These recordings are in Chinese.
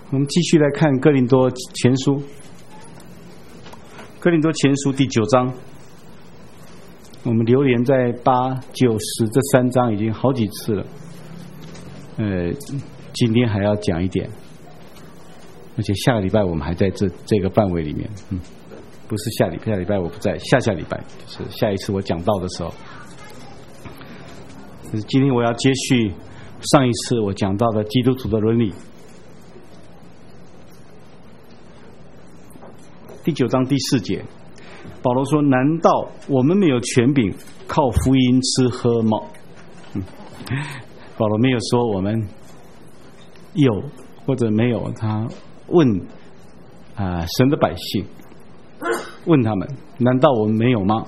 我们继续来看哥林多前书，哥林多前书第9章。我们流连在8、9、10这3章已经好几次了，今天还要讲一点，而且下个礼拜我们还在这个范围里面，不是下礼拜我不在，下礼拜就是下一次我讲到的时候。今天我要接续上一次我讲到的基督徒的伦理。第9章第4节，保罗说：“难道我们没有权柄靠福音吃喝吗？”保罗没有说我们有或者没有，他问神的百姓，问他们：难道我们没有吗？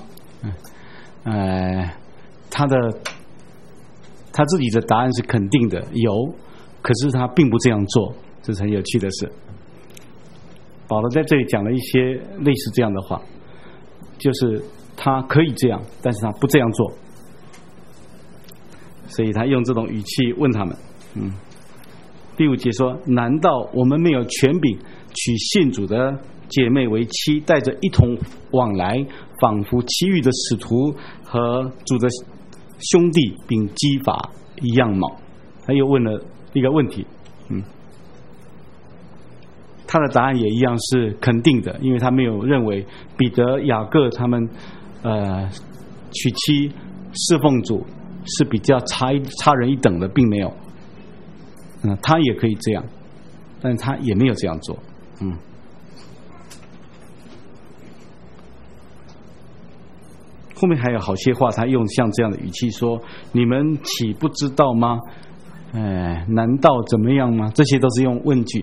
他自己的答案是肯定的，有，可是他并不这样做，这是很有趣的事。保罗在这里讲了一些类似这样的话，就是他可以这样，但是他不这样做，所以他用这种语气问他们。第5节说：难道我们没有权柄娶信主的姐妹为妻，带着一同往来，仿佛其余的使徒和主的兄弟并基法一样吗？他又问了一个问题。他的答案也一样是肯定的，因为他没有认为彼得、雅各他们娶妻侍奉主是比较差人一等的，并没有。他也可以这样，但他也没有这样做。后面还有好些话，他用像这样的语气说：你们岂不知道吗？难道怎么样吗？这些都是用问句。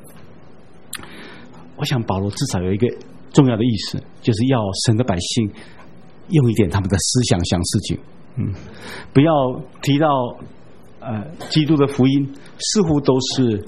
我想保罗至少有一个重要的意思，就是要神的百姓用一点他们的思想想事情。不要提到基督的福音似乎都是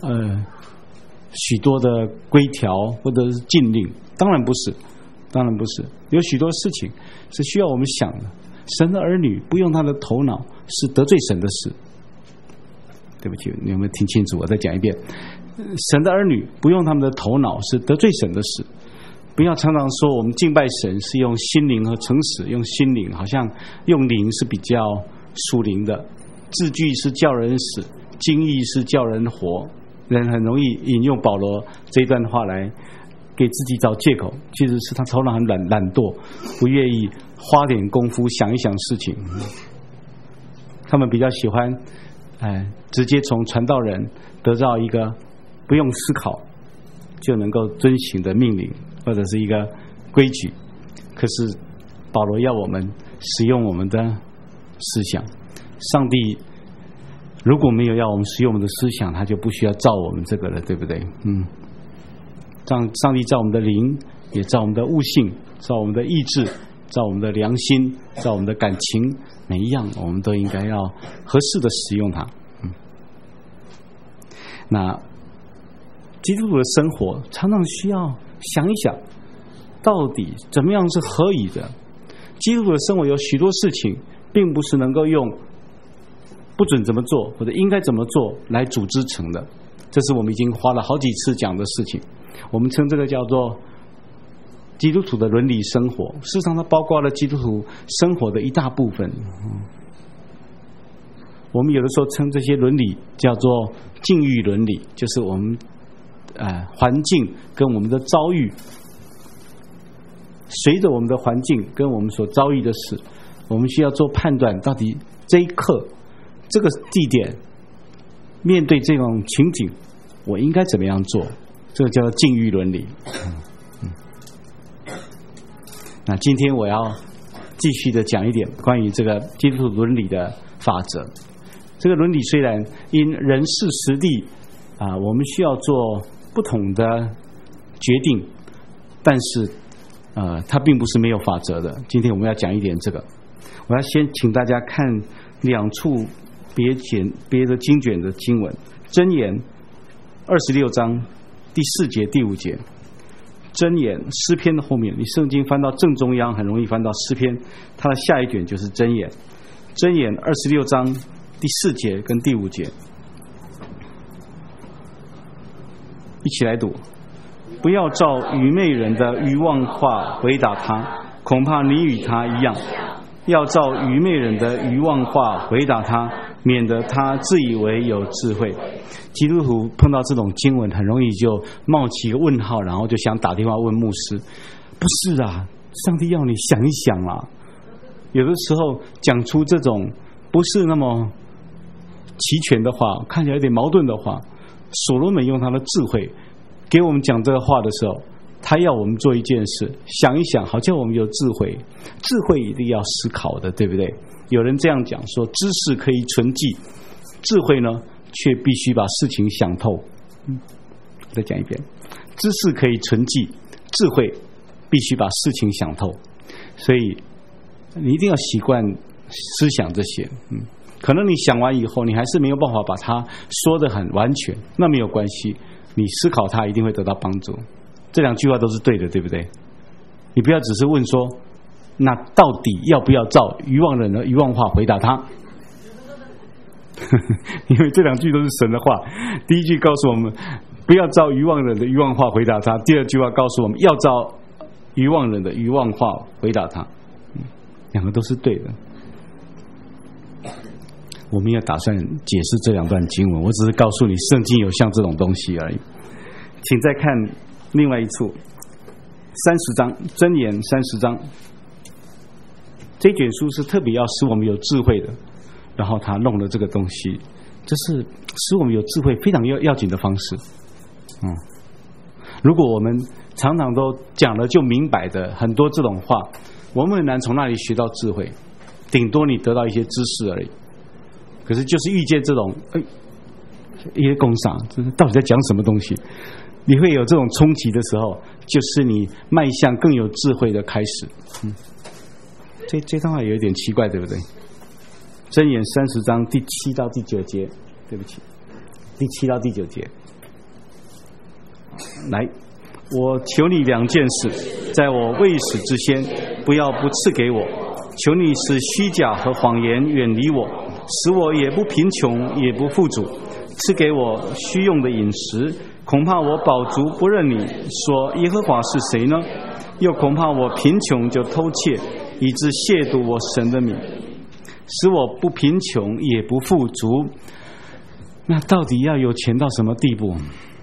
许多的规条或者是禁令，当然不是，有许多事情是需要我们想的。神的儿女不用他的头脑是得罪神的事。对不起，你有没有听清楚？我再讲一遍。神的儿女不用他们的头脑是得罪神的事。不要常常说我们敬拜神是用心灵和诚实，用心灵好像用灵是比较属灵的，字句是叫人死，经义是叫人活。人很容易引用保罗这一段话来给自己找借口，其实是他头脑很懒惰，不愿意花点功夫想一想事情。他们比较喜欢直接从传道人得到一个不用思考就能够遵行的命令或者是一个规矩。可是保罗要我们使用我们的思想，上帝如果没有要我们使用我们的思想，他就不需要造我们这个了，对不对？上帝造我们的灵，也造我们的悟性，造我们的意志，造我们的良心，造我们的感情，每一样我们都应该要合适的使用它。那基督徒的生活常常需要想一想，到底怎么样是合宜的。基督徒的生活有许多事情并不是能够用不准怎么做或者应该怎么做来组织成的，这是我们已经花了好几次讲的事情。我们称这个叫做基督徒的伦理生活，事实上它包括了基督徒生活的一大部分。我们有的时候称这些伦理叫做境遇伦理，就是我们环境跟我们的遭遇，随着我们的环境跟我们所遭遇的事，我们需要做判断，到底这一刻这个地点面对这种情景我应该怎么样做，这个叫做境遇伦理。那今天我要继续的讲一点关于这个基督徒伦理的法则。这个伦理虽然因人事时地我们需要做不同的决定，但是它并不是没有法则的。今天我们要讲一点这个。我要先请大家看2处别的经卷的经文，箴言26章第4节第5节。箴言诗篇的后面，你圣经翻到正中央很容易翻到诗篇，它的下一卷就是箴言。箴言26章第4节跟第5节。 一起来读。不要照愚昧人的愚妄话回答他，恐怕你与他一样。要照愚昧人的愚妄话回答他，免得他自以为有智慧。基督徒碰到这种经文，很容易就冒起一个问号，然后就想打电话问牧师。不是啊，上帝要你想一想啊。有的时候讲出这种不是那么齐全的话，看起来有点矛盾的话，所罗门用他的智慧给我们讲这个话的时候，他要我们做一件事，想一想，好叫我们有智慧。智慧一定要思考的，对不对？有人这样讲说，知识可以存记，智慧呢却必须把事情想透。再讲一遍，知识可以存记，智慧必须把事情想透。所以你一定要习惯思想这些。可能你想完以后，你还是没有办法把它说得很完全，那没有关系，你思考它一定会得到帮助。这两句话都是对的，对不对？你不要只是问说，那到底要不要照愚妄人的愚妄话回答他？因为这两句都是神的话。第一句告诉我们不要照愚妄人的愚妄话回答他，第二句话告诉我们要照愚妄人的愚妄话回答他。两个都是对的。我们也打算解释这两段经文，我只是告诉你圣经有像这种东西而已。请再看另外一处30章，箴言30章。这卷书是特别要使我们有智慧的，然后他弄了这个东西，这是使我们有智慧非常要紧的方式。如果我们常常都讲了就明白的很多这种话，我们很难从那里学到智慧，顶多你得到一些知识而已。可是就是遇见这种一些工商，这到底在讲什么东西，你会有这种冲击的时候，就是你迈向更有智慧的开始。这段话有一点奇怪，对不对？箴言30章第7到第9节，对不起，第7到第9节。来，我求你2件事，在我未死之先，不要不赐给我。求你使虚假和谎言远离我，使我也不贫穷也不富足，赐给我需用的饮食。恐怕我饱足不认你，说耶和华是谁呢？又恐怕我贫穷就偷窃，以致亵渎我神的名。使我不贫穷也不富足，那到底要有钱到什么地步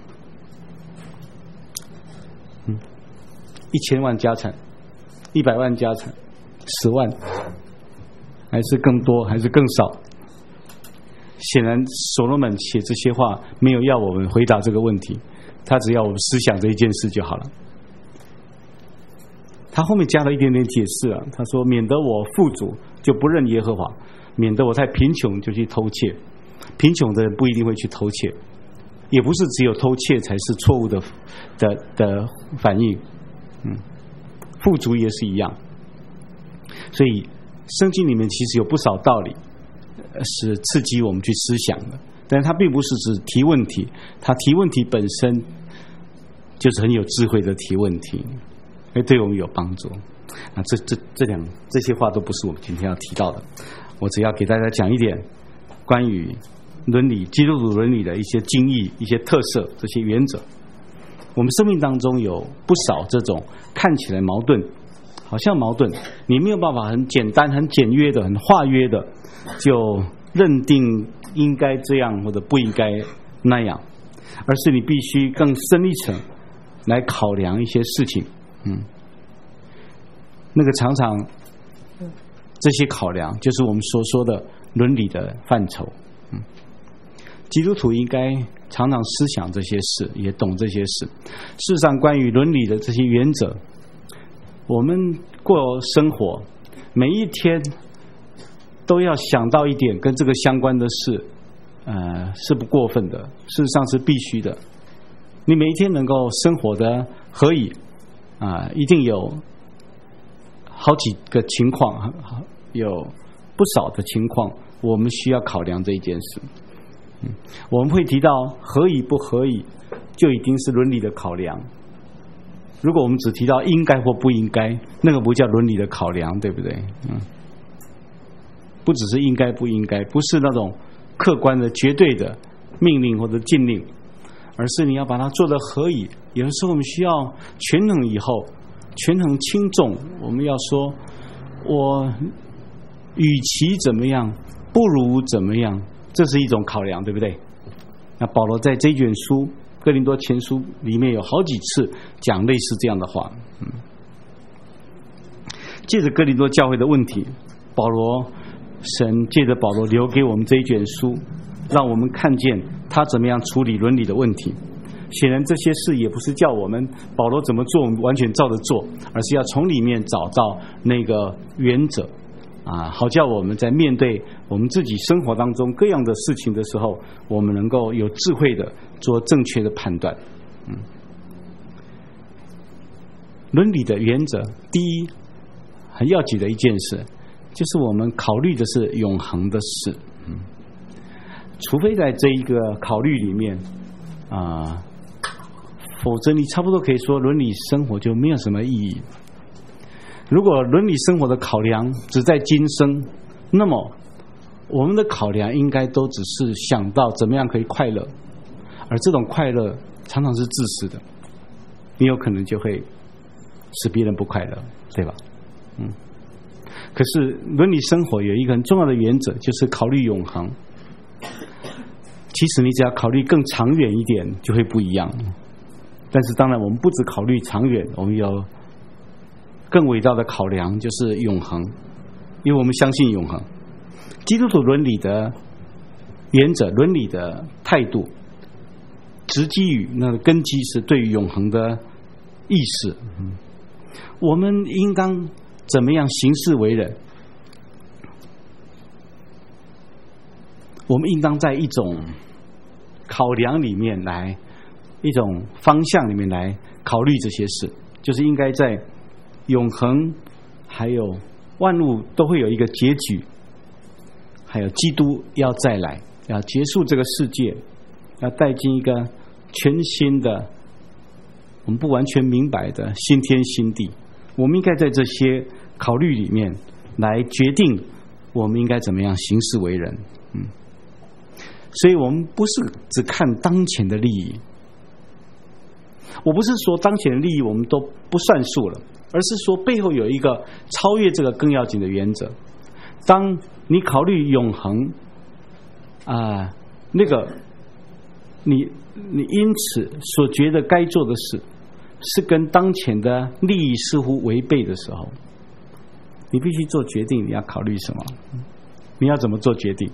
？1000万家产，100万家产，10万，还是更多，还是更少？显然所罗门写这些话没有要我们回答这个问题，他只要我们思想这一件事就好了。他后面加了一点点解释了，他说免得我富足就不认耶和华，免得我太贫穷就去偷窃。贫穷的人不一定会去偷窃，也不是只有偷窃才是错误的反应。富足也是一样。所以圣经里面其实有不少道理是刺激我们去思想的，但是它并不是只提问题，它提问题本身就是很有智慧的提问题，会对我们有帮助。这些话都不是我们今天要提到的，我只要给大家讲一点关于伦理、基督徒伦理的一些精义、一些特色、这些原则。我们生命当中有不少这种看起来矛盾，好像矛盾，你没有办法很简单、很简约的、很化约的就认定应该这样或者不应该那样，而是你必须更深一层来考量一些事情。那个常常这些考量就是我们所说的伦理的范畴。基督徒应该常常思想这些事，也懂这些事。事实上，关于伦理的这些原则，我们过生活每一天都要想到一点跟这个相关的事，是不过分的，事实上是必须的。你每一天能够生活的合宜，一定有好几个情况，有不少的情况，我们需要考量这一件事。我们会提到合宜不合宜，就已经是伦理的考量。如果我们只提到应该或不应该，那个不叫伦理的考量，对不对？不只是应该不应该，不是那种客观的绝对的命令或者禁令， 而是你要把它做得合宜。有的时候我们需要权衡以后，权衡轻重，我们要说，我与其怎么样，不如怎么样，这是一种考量，对不对？那保罗在这卷书哥林多前书里面有好几次讲类似这样的话。借着哥林多教会的问题，神借着保罗留给我们这一卷书，让我们看见他怎么样处理伦理的问题。显然这些事也不是叫我们保罗怎么做我们完全照着做，而是要从里面找到那个原则好叫我们在面对我们自己生活当中各样的事情的时候，我们能够有智慧的做正确的判断。伦理的原则，第一很要紧的一件事，就是我们考虑的是永恒的事。除非在这一个考虑里面否则你差不多可以说伦理生活就没有什么意义。如果伦理生活的考量只在今生，那么我们的考量应该都只是想到怎么样可以快乐，而这种快乐常常是自私的，你有可能就会使别人不快乐，对吧？可是伦理生活有一个很重要的原则，就是考虑永恒。其实你只要考虑更长远一点就会不一样。但是当然我们不只考虑长远，我们有更伟大的考量，就是永恒，因为我们相信永恒。基督徒伦理的原则，伦理的态度，直基于那个根基是对于永恒的意识。我们应当怎么样行事为人？我们应当在一种考量里面来，一种方向里面来考虑这些事，就是应该在永恒还有万物都会有一个结局，还有基督要再来，要结束这个世界，要带进一个全新的我们不完全明白的新天新地。我们应该在这些考虑里面来决定我们应该怎么样行事为人。所以我们不是只看当前的利益，我不是说当前的利益我们都不算数了，而是说背后有一个超越这个更要紧的原则。当你考虑永恒那个你因此所觉得该做的事是跟当前的利益似乎违背的时候，你必须做决定，你要考虑什么，你要怎么做决定。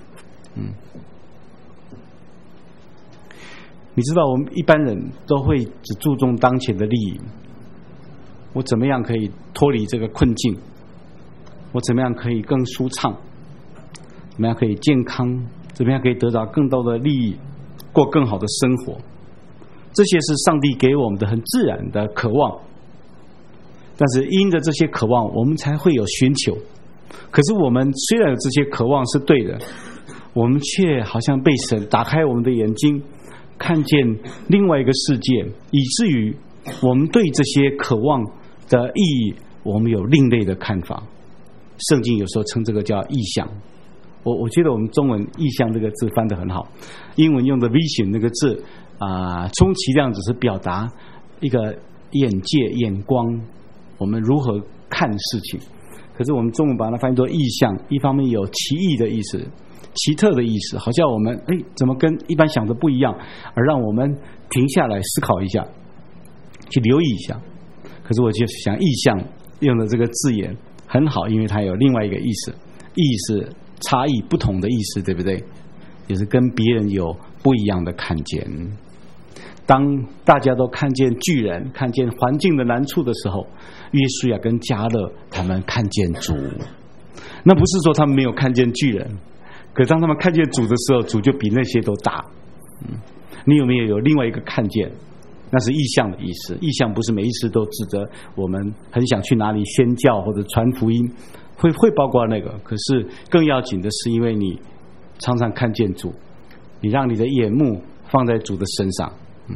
你知道我们一般人都会只注重当前的利益，我怎么样可以脱离这个困境，我怎么样可以更舒畅，怎么样可以健康，怎么样可以得到更多的利益，过更好的生活。这些是上帝给我们的很自然的渴望，但是因着这些渴望我们才会有寻求。可是我们虽然有这些渴望是对的，我们却好像被神打开我们的眼睛，看见另外一个世界，以至于我们对这些渴望的意义我们有另类的看法。圣经有时候称这个叫意象。我觉得我们中文意象这个字翻得很好，英文用的 vision 那个字充其量只是表达一个眼界眼光，我们如何看事情。可是我们中文把它翻译作意象，一方面有奇异的意思，奇特的意思，好像我们怎么跟一般想的不一样，而让我们停下来思考一下，去留意一下。可是我就想意象用的这个字眼很好，因为它有另外一个意思，意思差异不同的意思，对不对？也是跟别人有不一样的看见。当大家都看见巨人，看见环境的难处的时候，约书亚跟迦勒他们看见主。那不是说他们没有看见巨人，可当他们看见主的时候，主就比那些都大。你有没有另外一个看见？那是意象的意思。意象不是每一次都指着我们很想去哪里宣教或者传福音，会包括那个。可是更要紧的是，因为你常常看见主，你让你的眼目放在主的身上。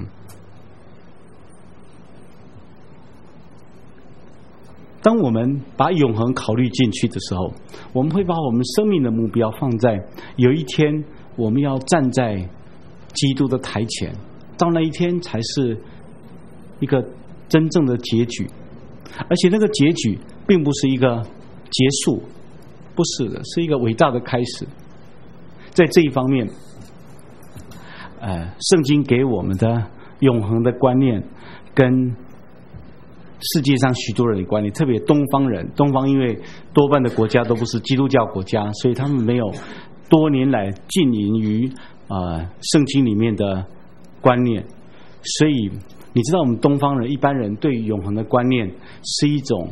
当我们把永恒考虑进去的时候，我们会把我们生命的目标放在有一天我们要站在基督的台前， 到那一天才是一个真正的结局，而且那个结局并不是一个结束，不是的，是一个伟大的开始。在这一方面，圣经给我们的永恒的观念跟世界上许多人的观念，特别东方人，东方因为多半的国家都不是基督教国家，所以他们没有多年来浸淫于圣经里面的观念，所以你知道我们东方人一般人对永恒的观念是一种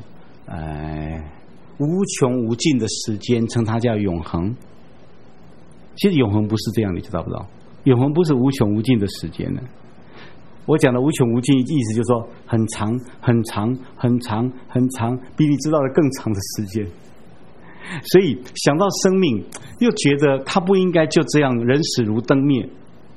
无穷无尽的时间，称它叫永恒。其实永恒不是这样，你知道不知道？永恒不是无穷无尽的时间呢。我讲的无穷无尽意思就是说很长很长很长很长，比你知道的更长的时间。所以想到生命，又觉得它不应该就这样人死如灯灭。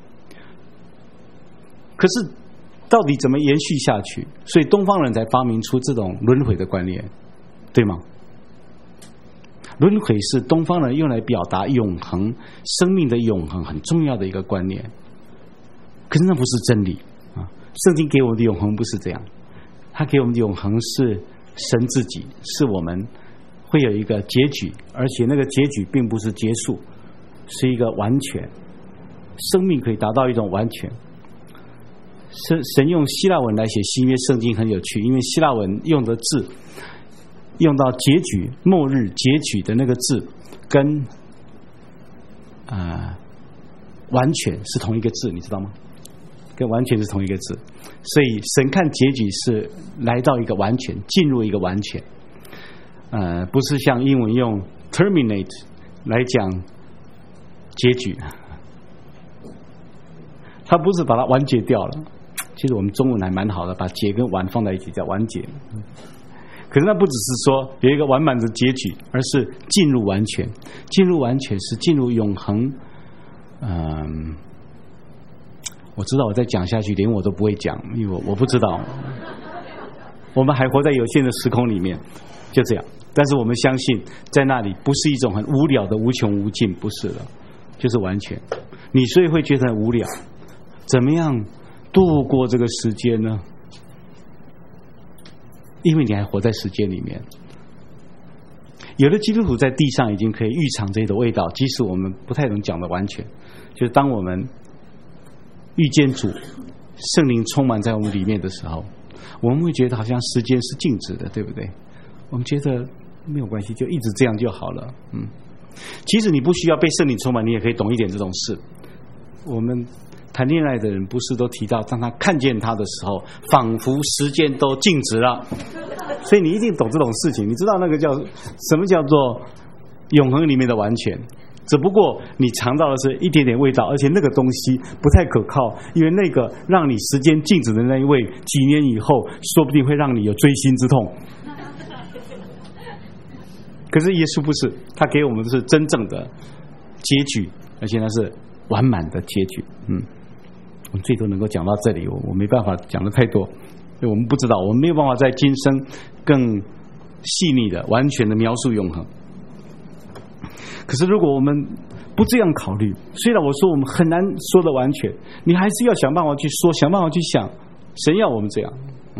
可是到底怎么延续下去？所以东方人才发明出这种轮回的观念，对吗？轮回是东方人用来表达永恒生命的永恒很重要的一个观念。可是那不是真理啊！圣经给我们的永恒不是这样，他给我们的永恒是神自己，是我们会有一个结局，而且那个结局并不是结束，是一个完全，生命可以达到一种完全。神用希腊文来写新约圣经很有趣，因为希腊文用的字用到结局末日结局的那个字跟完全是同一个字，你知道吗？跟完全是同一个字，所以神看结局是来到一个完全，进入一个完全，不是像英文用 terminate 来讲结局，它不是把它完结掉了。其实我们中文还蛮好的，把结跟完放在一起叫完结。可是那不只是说有一个完满的结局，而是进入完全。进入完全是进入永恒。我知道我再讲下去连我都不会讲，因为我不知道。我们还活在有限的时空里面，就这样。但是我们相信在那里不是一种很无聊的无穷无尽，不是的，就是完全。你所以会觉得很无聊，怎么样度过这个时间呢？因为你还活在时间里面。有的基督徒在地上已经可以预尝这些的味道，即使我们不太能讲的完全，就是当我们遇见主，圣灵充满在我们里面的时候，我们会觉得好像时间是静止的，对不对？我们觉得没有关系，就一直这样就好了。其实你不需要被圣灵充满，你也可以懂一点这种事。我们谈恋爱的人不是都提到，当他看见他的时候，仿佛时间都静止了。所以你一定懂这种事情，你知道那个叫什么叫做永恒里面的完全。只不过你尝到的是一点点味道，而且那个东西不太可靠，因为那个让你时间静止的那一位，几年以后说不定会让你有锥心之痛。可是耶稣不是，他给我们的是真正的结局，而且那是完满的结局。我们最多能够讲到这里，我没办法讲的太多，因为我们不知道，我们没有办法在今生更细腻的完全的描述永恒。可是如果我们不这样考虑，虽然我说我们很难说的完全，你还是要想办法去说，想办法去想，神要我们这样。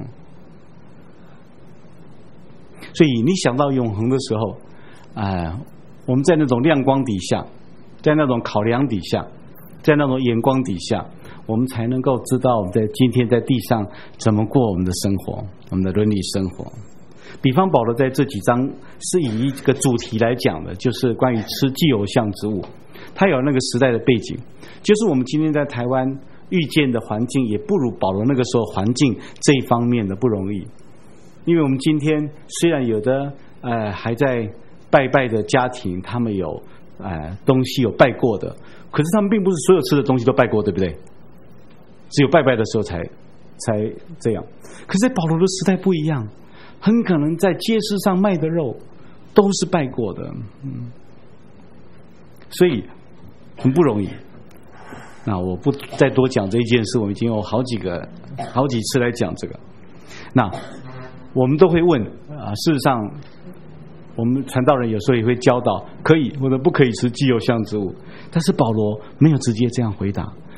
所以你想到永恒的时候，我们在那种亮光底下，在那种考量底下，在那种眼光底下，我们才能够知道我们在今天在地上怎么过我们的生活，我们的伦理生活。比方保罗在这几章是以一个主题来讲的，就是关于吃祭偶像之物。他有那个时代的背景，就是我们今天在台湾遇见的环境也不如保罗那个时候环境这一方面的不容易。因为我们今天虽然有的还在拜拜的家庭，他们有东西有拜过的，可是他们并不是所有吃的东西都拜过，对不对？只有拜拜的时候才这样。可是在保罗的时代不一样，很可能在街市上卖的肉都是拜过的，所以很不容易。那我不再多讲这一件事，我们已经有好几次来讲这个。那我们都会问事实上我们传道人有时候也会教导可以或者不可以吃祭偶像之物，但是保罗没有直接这样回答，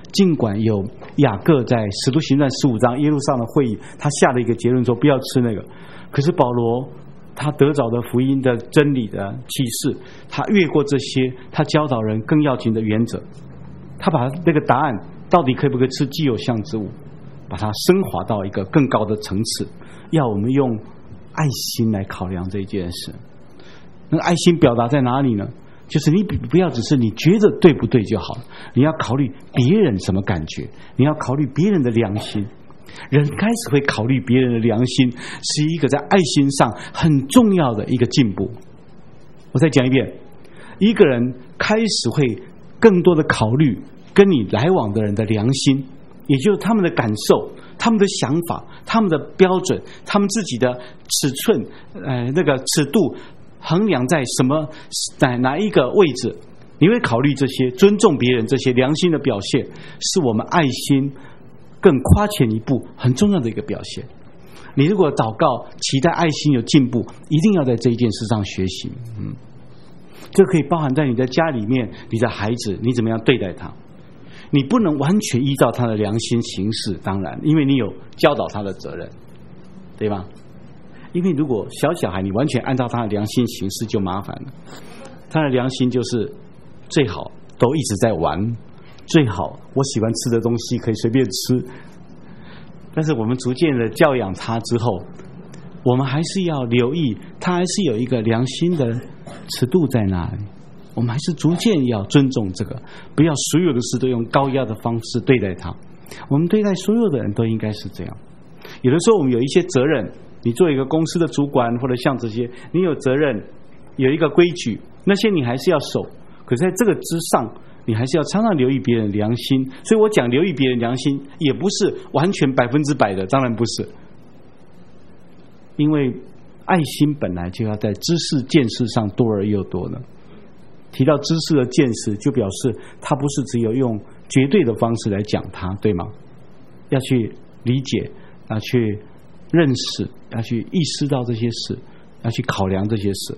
尽管有雅各在使徒行传15章耶路撒冷会议，他下了一个结论说不要吃那个，可是保罗他得着的福音的真理的启示，他越过这些，他教导人更要紧的原则，他把那个答案到底可不可以吃既有像之物，把它升华到一个更高的层次，要我们用爱心来考量这件事。那爱心表达在哪里呢？就是你不要只是你觉得对不对就好，你要考虑别人什么感觉，你要考虑别人的良心。人开始会考虑别人的良心，是一个在爱心上很重要的一个进步。我再讲一遍，一个人开始会更多的考虑跟你来往的人的良心，也就是他们的感受、他们的想法、他们的标准、他们自己的尺寸，那个尺度衡量在什么，在哪一个位置，你会考虑这些，尊重别人，这些良心的表现，是我们爱心更跨前一步很重要的一个表现。你如果祷告期待爱心有进步，一定要在这一件事上学习。这可以包含在你的家里面，你的孩子你怎么样对待他，你不能完全依照他的良心行事，当然因为你有教导他的责任，对吧？因为如果小孩你完全按照他的良心行事就麻烦了，他的良心就是最好都一直在玩，最好我喜欢吃的东西可以随便吃。但是我们逐渐的教养他之后，我们还是要留意他还是有一个良心的尺度在那里，我们还是逐渐要尊重这个，不要所有的事都用高压的方式对待他。我们对待所有的人都应该是这样。有的时候我们有一些责任，你做一个公司的主管或者像这些，你有责任，有一个规矩，那些你还是要守，可是在这个之上你还是要常常留意别人良心。所以我讲留意别人良心也不是完全100%的，当然不是，因为爱心本来就要在知识见识上多而又多的。提到知识的见识，就表示它不是只有用绝对的方式来讲它，对吗？要去理解，要去认识，要去意识到这些事，要去考量这些事。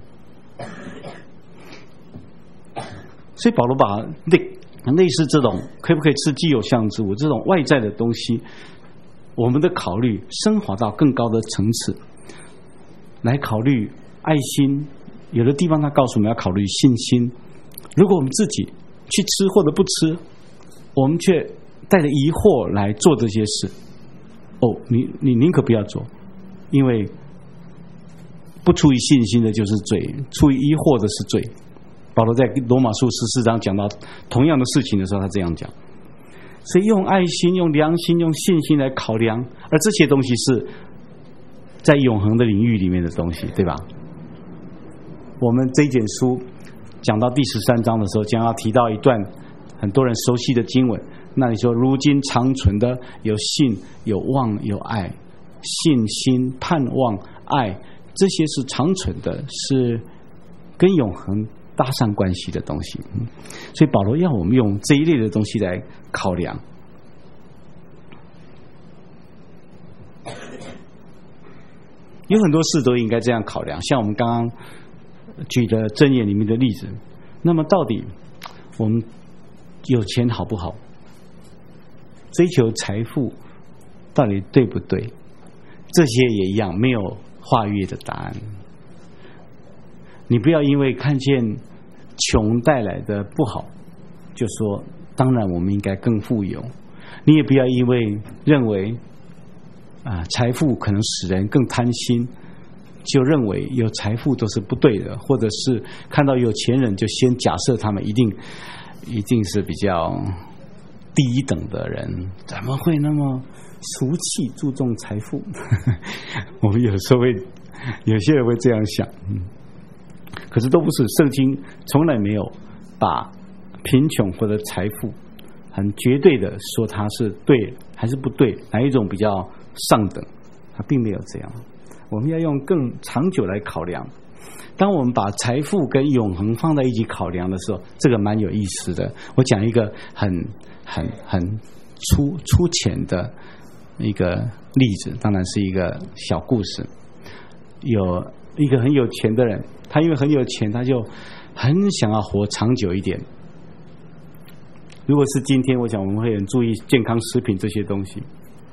所以保罗把类似这种可不可以吃既有像之物这种外在的东西，我们的考虑升华到更高的层次来考虑爱心。有的地方他告诉我们要考虑信心。如果我们自己去吃或者不吃，我们却带着疑惑来做这些事，你宁可不要做，因为不出于信心的就是罪，出于疑惑的是罪。保罗在罗马书14章讲到同样的事情的时候，他这样讲。所以用爱心、用良心、用信心来考量，而这些东西是在永恒的领域里面的东西，对吧？我们这一卷书讲到第13章的时候，将要提到一段很多人熟悉的经文，那里说如今长存的有信、有望、有爱。信心、盼望、爱，这些是长存的，是跟永恒搭上关系的东西。所以保罗要我们用这一类的东西来考量。有很多事都应该这样考量，像我们刚刚举的箴言里面的例子。那么到底我们有钱好不好？追求财富到底对不对？这些也一样，没有化约的答案。你不要因为看见穷带来的不好就说当然我们应该更富有，你也不要因为认为财富可能使人更贪心，就认为有财富都是不对的，或者是看到有钱人就先假设他们一定是比较低等的人，怎么会那么俗气注重财富？我们有时候有些人会这样想，可是都不是。圣经从来没有把贫穷或者财富很绝对的说它是对还是不对，哪一种比较上等，它并没有这样。我们要用更长久来考量。当我们把财富跟永恒放在一起考量的时候，这个蛮有意思的。我讲一个很粗浅的一个例子，当然是一个小故事。有一个很有钱的人，他因为很有钱，他就很想要活长久一点。 如果是今天，我想我们会很注意健康食品这些东西。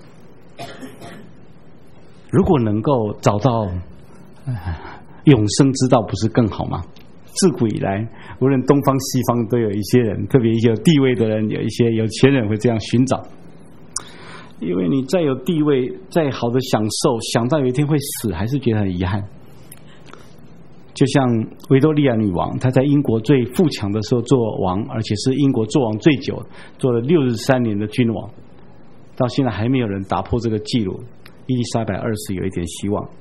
如果能够找到永生之道，不是更好吗？自古以来，无论东方西方，都有一些人，特别一些有地位的人，有一些有钱人会这样寻找。因为你再有地位，再好的享受，想到有一天会死，还是觉得很遗憾。就像维多利亚女王，她在英国最富强的时候做王，而且是英国做王最久，做了63年的君王，到现在还没有人打破这个记录。伊丽莎白2世有一点希望，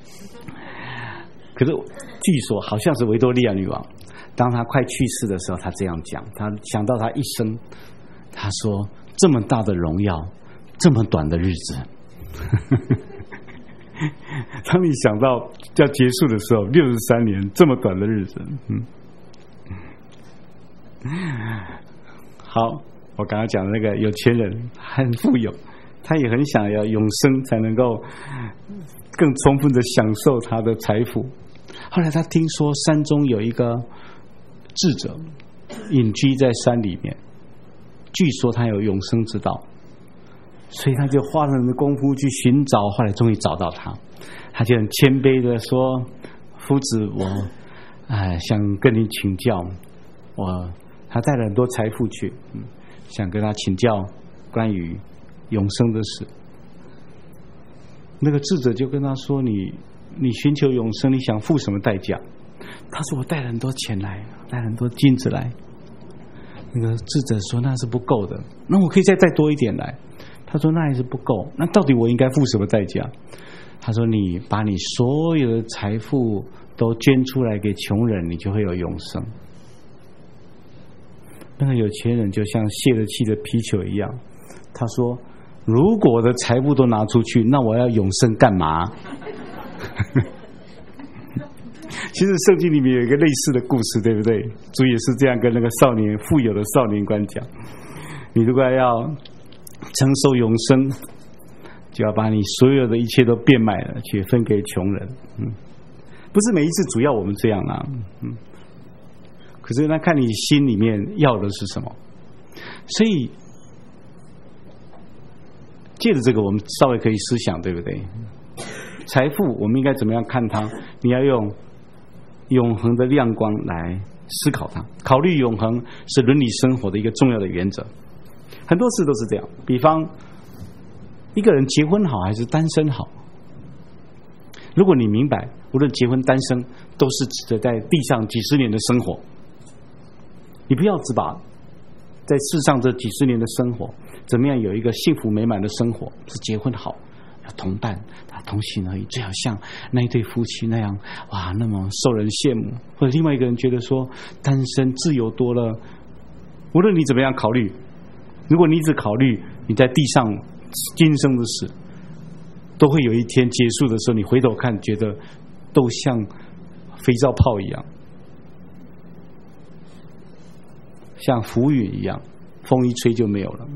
可是据说好像是维多利亚女王，当她快去世的时候，她这样讲，她想到她一生，她说这么大的荣耀，这么短的日子。当你想到要结束的时候，63年这么短的日子，好，我刚刚讲的那个有钱人很富有，他也很想要永生，才能够更充分的享受他的财富。后来他听说山中有一个智者隐居在山里面，据说他有永生之道，所以他就花了很多功夫去寻找，后来终于找到他。他就很谦卑的说：“夫子，我想跟你请教。”他带了很多财富去，想跟他请教关于永生的事。那个智者就跟他说：“你寻求永生，你想付什么代价？”他说：“我带了很多钱来，带了很多金子来。”那个智者说：“那是不够的，那我可以再带多一点来。”他说：“那还是不够，那到底我应该付什么代价？”他说：“你把你所有的财富都捐出来给穷人，你就会有永生。”那个有钱人就像泄了气的皮球一样，他说：“如果我的财富都拿出去，那我要永生干嘛？”其实圣经里面有一个类似的故事，对不对？主也是这样跟那个富有的少年官讲：你如果要承受永生，就要把你所有的一切都变卖了，去分给穷人。不是每一次主要我们这样啊，可是那看你心里面要的是什么。所以借着这个，我们稍微可以思想，对不对？财富我们应该怎么样看它？你要用永恒的亮光来思考它，考虑永恒是伦理生活的一个重要的原则。很多事都是这样，比方一个人结婚好还是单身好，如果你明白无论结婚单身都是指着在地上几十年的生活，你不要只把在世上这几十年的生活怎么样有一个幸福美满的生活是结婚好，要同伴同行而已，最好像那一对夫妻那样，哇，那么受人羡慕。或者另外一个人觉得说单身自由多了，无论你怎么样考虑，如果你只考虑你在地上今生的事，都会有一天结束的时候，你回头看觉得都像肥皂泡一样，像浮云一样，风一吹就没有了。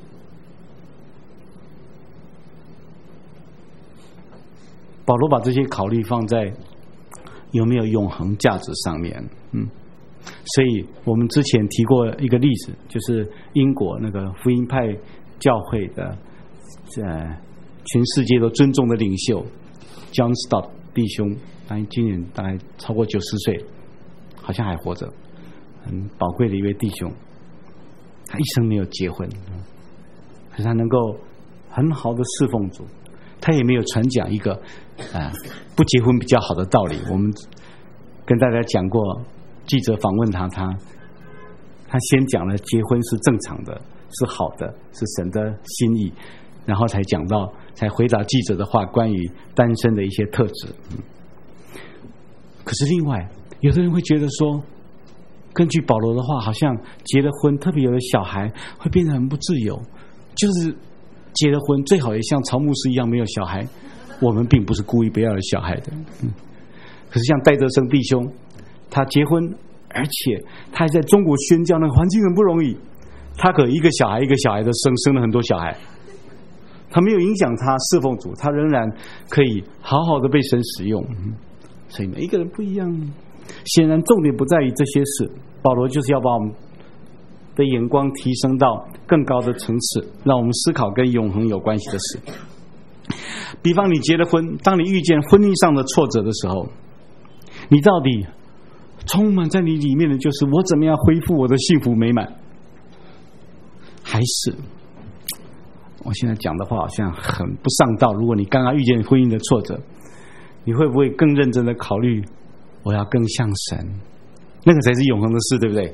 保罗把这些考虑放在有没有永恒价值上面。所以我们之前提过一个例子，就是英国那个福音派教会的全世界都尊重的领袖 John Stott 弟兄，今年大概超过90岁，好像还活着，很宝贵的一位弟兄。他一生没有结婚，可是他能够很好的侍奉主，他也没有传讲一个不结婚比较好的道理。我们跟大家讲过，记者访问他先讲了结婚是正常的，是好的，是神的心意，然后才回答记者的话，关于单身的一些特质。可是另外有的人会觉得说，根据保罗的话，好像结了婚，特别有了小孩，会变得很不自由，就是结了婚最好也像曹牧师一样没有小孩。我们并不是故意不要有小孩的，可是像戴德生弟兄，他结婚，而且他还在中国宣教，那个环境很不容易，他可一个小孩一个小孩的生了很多小孩，他没有影响他侍奉主，他仍然可以好好的被神使用。所以每一个人不一样，显然重点不在于这些事，保罗就是要把我们的眼光提升到更高的层次，让我们思考跟永恒有关系的事。比方你结了婚，当你遇见婚姻上的挫折的时候，你到底充满在你里面的就是我怎么样恢复我的幸福美满，还是我现在讲的话好像很不上道，如果你刚刚遇见婚姻的挫折，你会不会更认真的考虑我要更像神，那个才是永恒的事，对不对？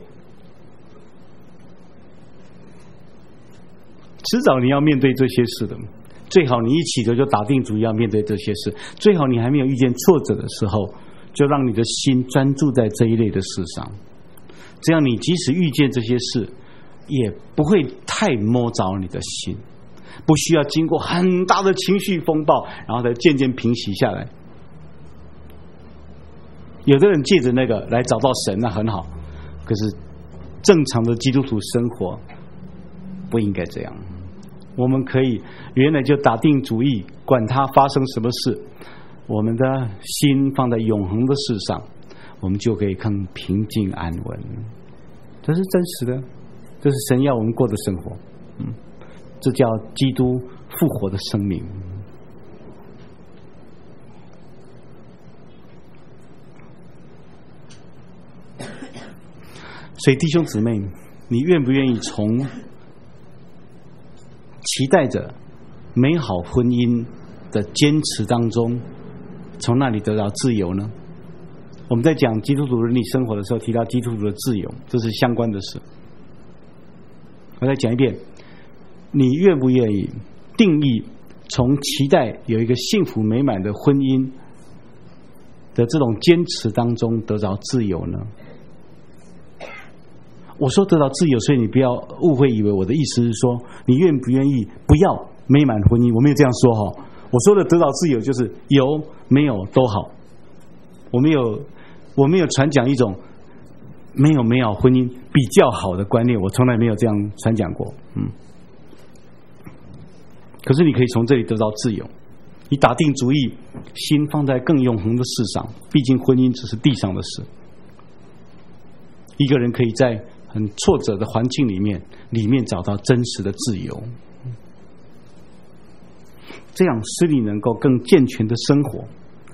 迟早你要面对这些事的，最好你一起的就打定主意要面对这些事，最好你还没有遇见挫折的时候，就让你的心专注在这一类的事上，这样你即使遇见这些事也不会太摸着你的心，不需要经过很大的情绪风暴，然后才渐渐平息下来。有的人借着那个来找到神，那很好，可是正常的基督徒生活不应该这样。我们可以原来就打定主意，管它发生什么事，我们的心放在永恒的事上，我们就可以更平静安稳。这是真实的，这是神要我们过的生活。这叫基督复活的生命。所以弟兄姊妹，你愿不愿意从期待着美好婚姻的坚持当中，从那里得到自由呢？我们在讲基督徒伦理生活的时候提到基督徒的自由，这是相关的事。我再讲一遍，你愿不愿意定义从期待有一个幸福美满的婚姻的这种坚持当中得到自由呢？我说得到自由，所以你不要误会以为我的意思是说你愿不愿意不要美满婚姻，我没有这样说哈。我说的得到自由就是有没有都好，我没有传讲一种没有美好婚姻比较好的观念，我从来没有这样传讲过。可是你可以从这里得到自由，你打定主意，心放在更永恒的事上，毕竟婚姻只是地上的事。一个人可以在很挫折的环境里面找到真实的自由，这样使你能够更健全的生活，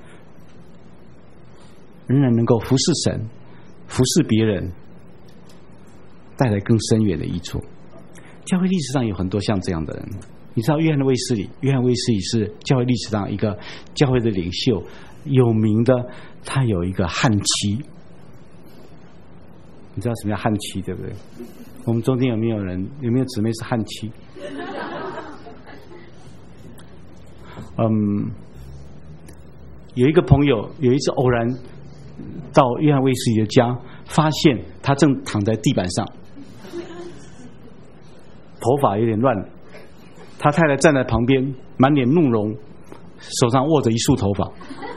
仍然能够服侍神、服侍别人，带来更深远的益处。教会历史上有很多像这样的人，你知道约翰卫斯理是教会历史上一个教会的领袖，有名的，他有一个悍妻。你知道什么叫悍妻对不对？我们中间有没有姊妹是悍妻？有一个朋友有一次偶然到约翰卫斯理的家，发现他正躺在地板上，头发有点乱了，他太太站在旁边，满脸怒容，手上握着一束头发，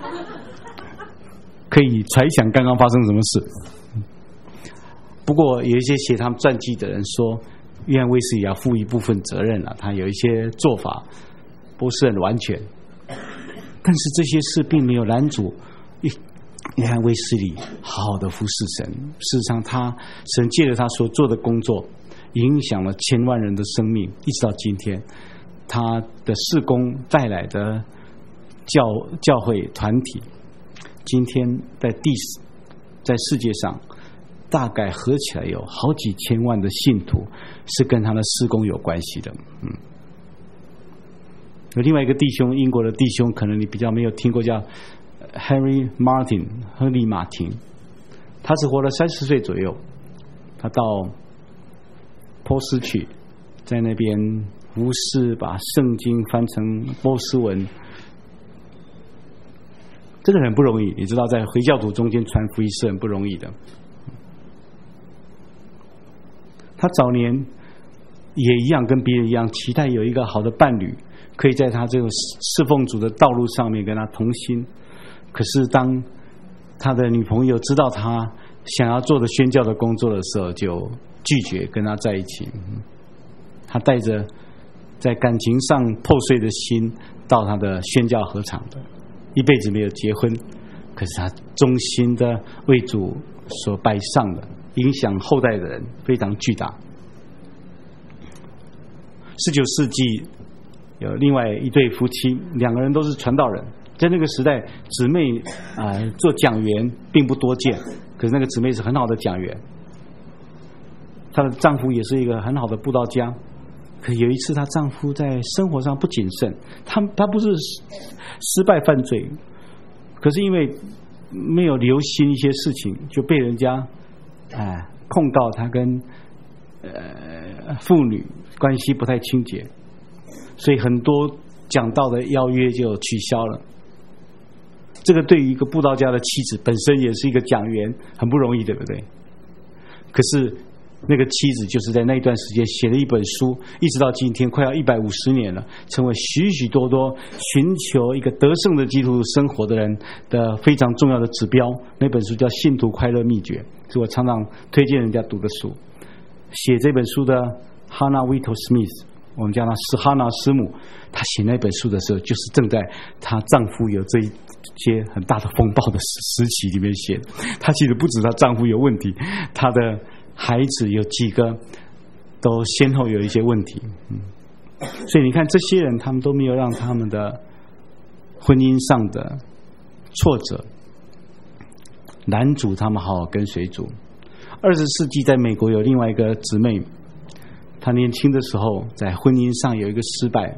可以揣想刚刚发生什么事。不过有一些写他们传记的人说，约翰卫斯理要负一部分责任了，他有一些做法不是很完全，但是这些事并没有拦阻约翰卫斯理好好的服侍神。事实上神借着他所做的工作影响了千万人的生命，一直到今天他的事工带来的教会团体，今天在世界上大概合起来有好几千万的信徒是跟他的事工有关系的。有另外一个弟兄，英国的弟兄，可能你比较没有听过，叫 Henry Martin 亨利马丁，他是活了30岁左右，他到波斯去，在那边无私把圣经翻成波斯文。这个很不容易，你知道在回教徒中间传福音是很不容易的。他早年也一样，跟别人一样，期待有一个好的伴侣，可以在他这个侍奉主的道路上面跟他同心。可是当他的女朋友知道他想要做的宣教的工作的时候，就拒绝跟他在一起。他带着在感情上破碎的心到他的宣教合场的，一辈子没有结婚，可是他忠心的为主所摆上的，影响后代的人非常巨大。 19世纪有另外一对夫妻，两个人都是传道人。在那个时代，姊妹做讲员并不多见，可是那个姊妹是很好的讲员，她的丈夫也是一个很好的布道家。可有一次，她丈夫在生活上不谨慎，他不是失败犯罪，可是因为没有留心一些事情，就被人家控告他跟妇女关系不太清洁，所以很多讲道的邀约就取消了。这个对于一个布道家的妻子本身也是一个讲员，很不容易，对不对？可是那个妻子就是在那一段时间写了一本书，一直到今天快要150年了，成为许许多多寻求一个得胜的基督徒生活的人的非常重要的指标。那本书叫《信徒快乐秘诀》，是我常常推荐人家读的书。写这本书的 Hannah Whittle Smith， 我们叫她史哈娜师母，她写那本书的时候，就是正在她丈夫有这一些很大的风暴的时期里面写的。她其实不止她丈夫有问题，她的孩子有几个都先后有一些问题。所以你看，这些人他们都没有让他们的婚姻上的挫折拦阻他们好好跟随主。20世纪在美国有另外一个姊妹，她年轻的时候在婚姻上有一个失败，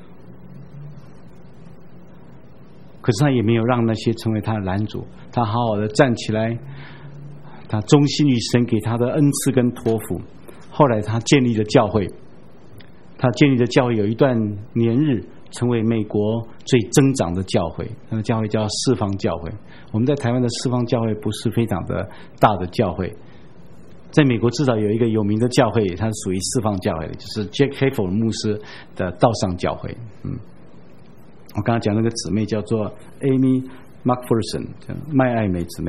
可是她也没有让那些成为她的拦阻，她好好的站起来，她忠心于神给她的恩赐跟托付。后来她建立了教会，她建立的教会有一段年日成为美国最增长的教会，那个教会叫四方教会。我们在台湾的四方教会不是非常的大的教会，在美国至少有一个有名的教会，它是属于四方教会的，就是 Jack Hayford 牧师的道上教会。我刚刚讲那个姊妹叫做 Amy McPherson， 麦爱美姊妹。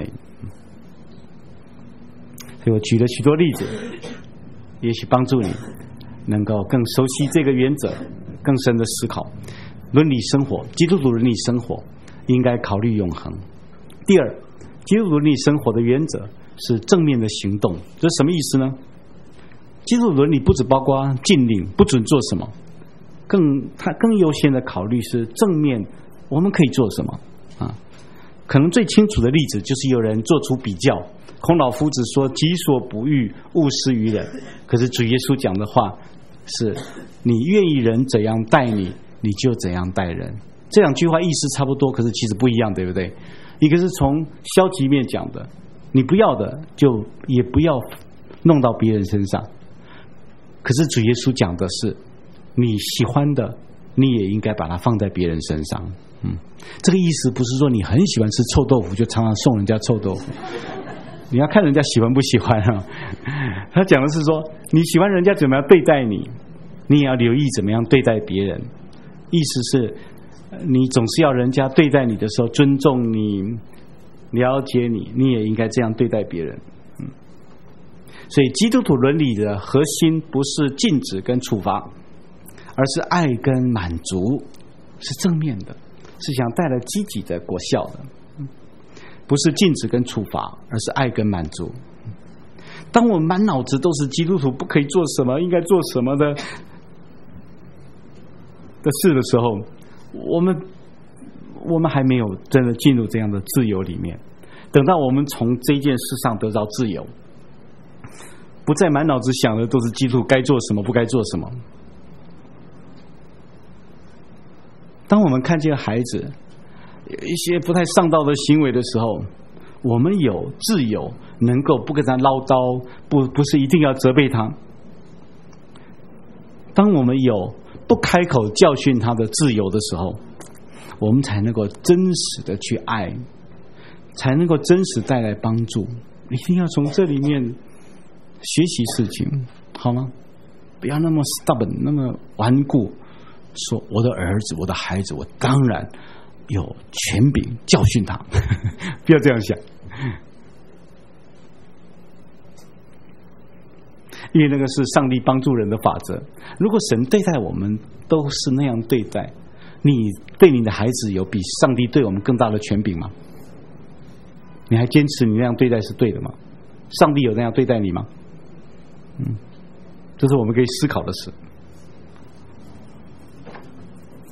所以我举了许多例子，也许帮助你能够更熟悉这个原则，更深的思考伦理生活。基督徒伦理生活应该考虑永恒。第二，基督徒伦理生活的原则是正面的行动。这是什么意思呢？基督徒伦理不只包括禁令，不准做什么，他更优先的考虑是正面我们可以做什么可能最清楚的例子就是有人做出比较，孔老夫子说己所不欲，勿施于人。可是主耶稣讲的话是你愿意人怎样待你，你就怎样待人。这两句话意思差不多，可是其实不一样，对不对？一个是从消极面讲的，你不要的就也不要弄到别人身上。可是主耶稣讲的是你喜欢的你也应该把它放在别人身上。这个意思不是说你很喜欢吃臭豆腐就常常送人家臭豆腐，你要看人家喜欢不喜欢他讲的是说你喜欢人家怎么样对待你，你也要留意怎么样对待别人。意思是你总是要人家对待你的时候尊重你，了解你，你也应该这样对待别人。所以基督徒伦理的核心不是禁止跟处罚，而是爱跟满足，是正面的，是想带来积极的果效的。不是禁止跟处罚，而是爱跟满足。当我们满脑子都是基督徒不可以做什么，应该做什么的事的时候，我们还没有真的进入这样的自由里面。等到我们从这件事上得到自由，不再满脑子想的都是基督徒该做什么不该做什么。当我们看见孩子有一些不太上道的行为的时候，我们有自由能够不跟他唠叨，不是一定要责备他。当我们有不开口教训他的自由的时候，我们才能够真实的去爱，才能够真实带来帮助。一定要从这里面学习事情，好吗？不要那么 stubborn， 那么顽固，说我的儿子我的孩子我当然有权柄教训他不要这样想，因为那个是上帝帮助人的法则。如果神对待我们都是那样对待，你对你的孩子有比上帝对我们更大的权柄吗？你还坚持你那样对待是对的吗？上帝有那样对待你吗？这是我们可以思考的事。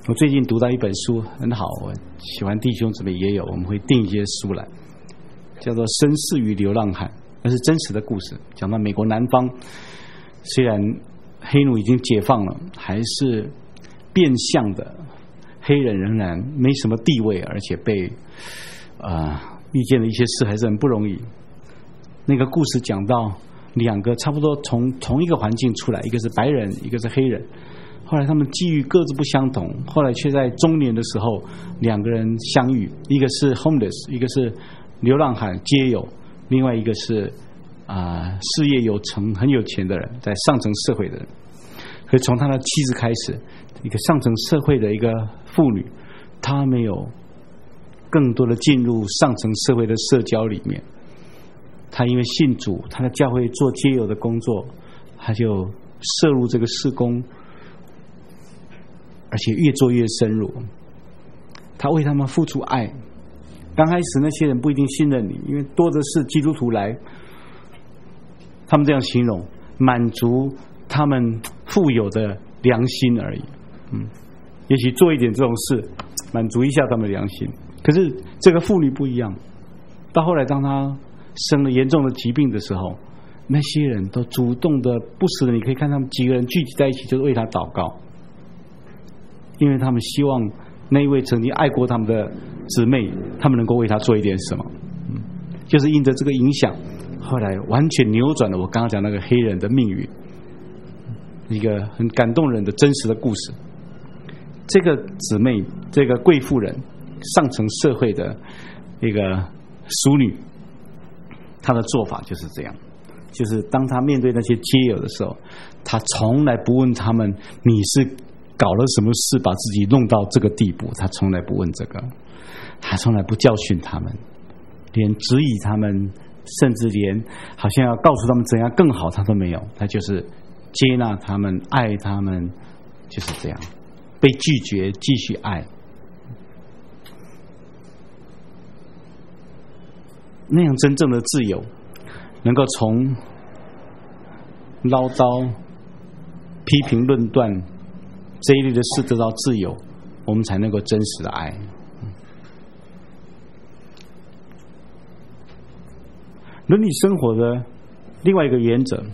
我最近读到一本书很好，我喜欢弟兄姊妹也有，我们会订一些书来，叫做《绅士与流浪汉》，那是真实的故事，讲到美国南方虽然黑奴已经解放了，还是变相的黑人仍然没什么地位，而且被遇见了一些事还是很不容易。那个故事讲到两个差不多从同一个环境出来，一个是白人，一个是黑人，后来他们际遇各自不相同，后来却在中年的时候两个人相遇，一个是 homeless， 一个是流浪汉街友，另外一个是事业有成很有钱的人，在上层社会的人。可是从他的妻子开始，一个上层社会的一个妇女，她没有更多的进入上层社会的社交里面，她因为信主，她的教会做街友的工作，她就涉入这个事工，而且越做越深入。她为他们付出爱。刚开始那些人不一定信任你，因为多的是基督徒来，他们这样形容，满足他们富有的良心而已。也许做一点这种事，满足一下他们的良心。可是这个妇女不一样，到后来当她生了严重的疾病的时候，那些人都主动的不时的，你可以看他们几个人聚集在一起，就是为她祷告，因为他们希望那一位曾经爱过他们的姊妹，他们能够为她做一点什么。就是因着这个影响，后来完全扭转了我刚刚讲那个黑人的命运，一个很感动人的真实的故事。这个姊妹，这个贵妇人，上层社会的一个淑女，她的做法就是这样，就是当她面对那些街友的时候，她从来不问他们你是搞了什么事把自己弄到这个地步，她从来不问这个，她从来不教训他们，连指引他们，甚至连好像要告诉他们怎样更好她都没有，她就是接纳他们，爱他们，就是这样，被拒绝继续爱。那样真正的自由，能够从唠叨、批评、论断这一类的事得到自由，我们才能够真实的爱。伦理生活的另外一个原则，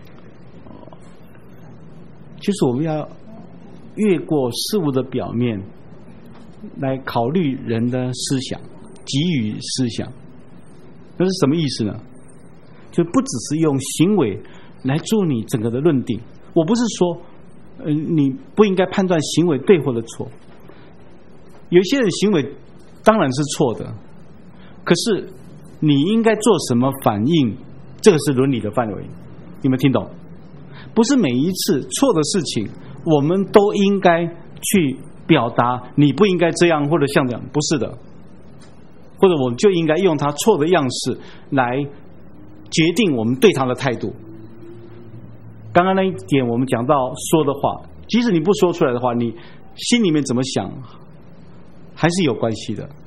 就是我们要越过事物的表面，来考虑人的思想，给予思想。那是什么意思呢？就不只是用行为来做你整个的论定。我不是说你不应该判断行为对或者错，有些人行为当然是错的，可是你应该做什么反应，这个是伦理的范围。有没有听懂？不是每一次错的事情我们都应该去表达你不应该这样或者像这样，不是的，或者我们就应该用他错的样式来决定我们对他的态度。刚刚那一点我们讲到说的话，即使你不说出来的话，你心里面怎么想还是有关系的，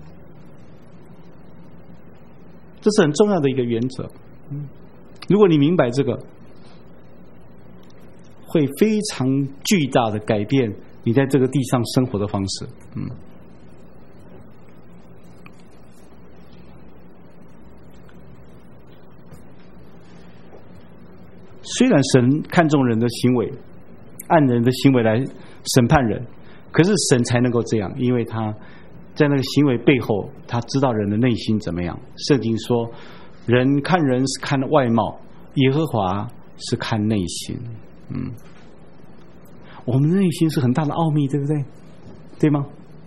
这是很重要的一个原则。如果你明白这个，会非常巨大的改变你在这个地上生活的方式。虽然神看重人的行为，按人的行为来审判人，可是神才能够这样，因为他在那个行为背后，他知道人的内心怎么样。圣经说，人看人是看外貌，耶和华是看内心。我们的内心是很大的奥秘，对不对？对吗？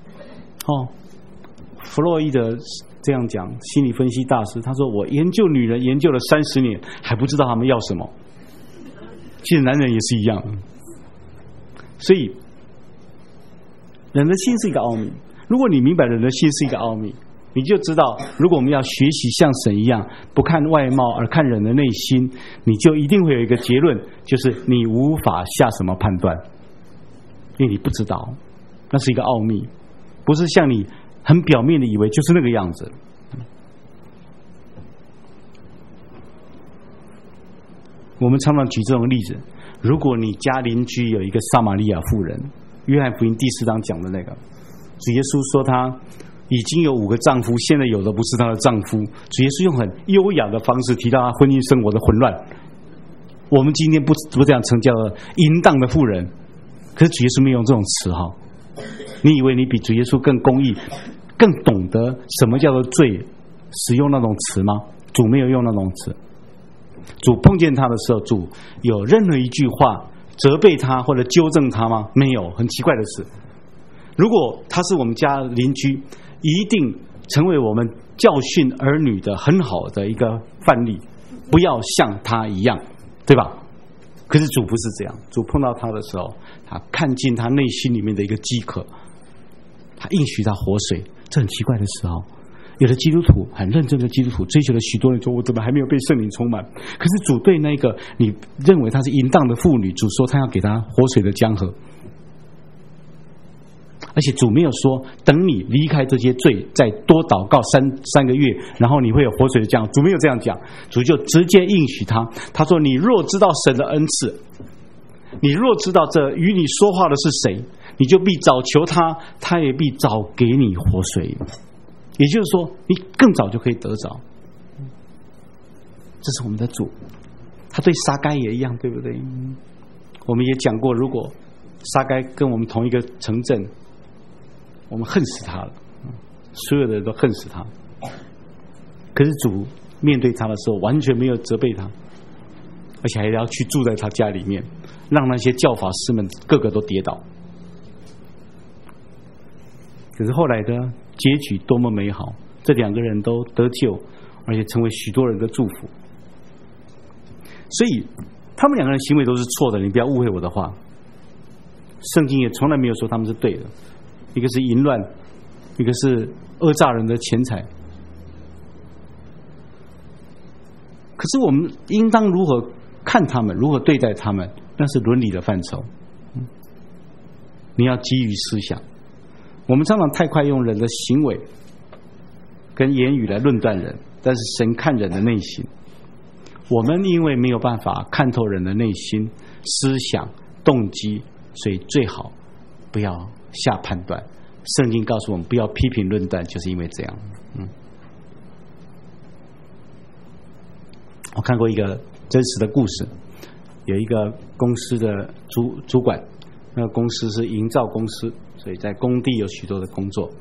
弗洛伊德这样讲，心理分析大师，他说我研究女人研究了30年，还不知道他们要什么。其实男人也是一样。所以人的心是一个奥秘，如果你明白人的心是一个奥秘，你就知道如果我们要学习像神一样不看外貌而看人的内心，你就一定会有一个结论，就是你无法下什么判断，因为你不知道，那是一个奥秘，不是像你很表面的以为就是那个样子。我们常常举这种例子，如果你家邻居有一个撒玛利亚妇人， 约翰福音第4章讲的那个，主耶稣说他已经有5个丈夫，现在有的不是她的丈夫。主耶稣用很优雅的方式提到他婚姻生活的混乱。我们今天不这样称叫淫荡的妇人，可是主耶稣没有用这种词哈。你以为你比主耶稣更公义，更懂得什么叫做罪，使用那种词吗？主没有用那种词。主碰见他的时候，主有任何一句话责备他或者纠正他吗？没有。很奇怪的是，如果他是我们家邻居，一定成为我们教训儿女的很好的一个范例，不要像他一样，对吧？可是主不是这样，主碰到他的时候，他看进他内心里面的一个饥渴，他应许他活水。这很奇怪的时候，有的基督徒很认真的基督徒追求了许多人，说我怎么还没有被圣灵充满？可是主对那个你认为她是淫荡的妇女，主说他要给她活水的江河。而且主没有说等你离开这些罪再多祷告三个月，然后你会有活水的江河。主没有这样讲，主就直接应许他，他说你若知道神的恩赐，你若知道这与你说话的是谁，你就必早求他，他也必早给你活水。也就是说你更早就可以得着。这是我们的主，他对撒该也一样，对不对？我们也讲过，如果撒该跟我们同一个城镇，我们恨死他了，所有的人都恨死他。可是主面对他的时候完全没有责备他，而且还要去住在他家里面，让那些教法师们个个都跌倒。可是后来的结局多么美好，这2个人都得救，而且成为许多人的祝福。所以他们2个人行为都是错的，你不要误会我的话。圣经也从来没有说他们是对的，一个是淫乱，一个是讹诈人的钱财。可是我们应当如何看他们，如何对待他们，那是伦理的范畴。你要基于思想。我们常常太快用人的行为跟言语来论断人，但是神看人的内心。我们因为没有办法看透人的内心思想动机，所以最好不要下判断。圣经告诉我们不要批评论断，就是因为这样。我看过一个真实的故事，有一个公司的主管，那个公司是营造公司，所以在工地有许多的工作。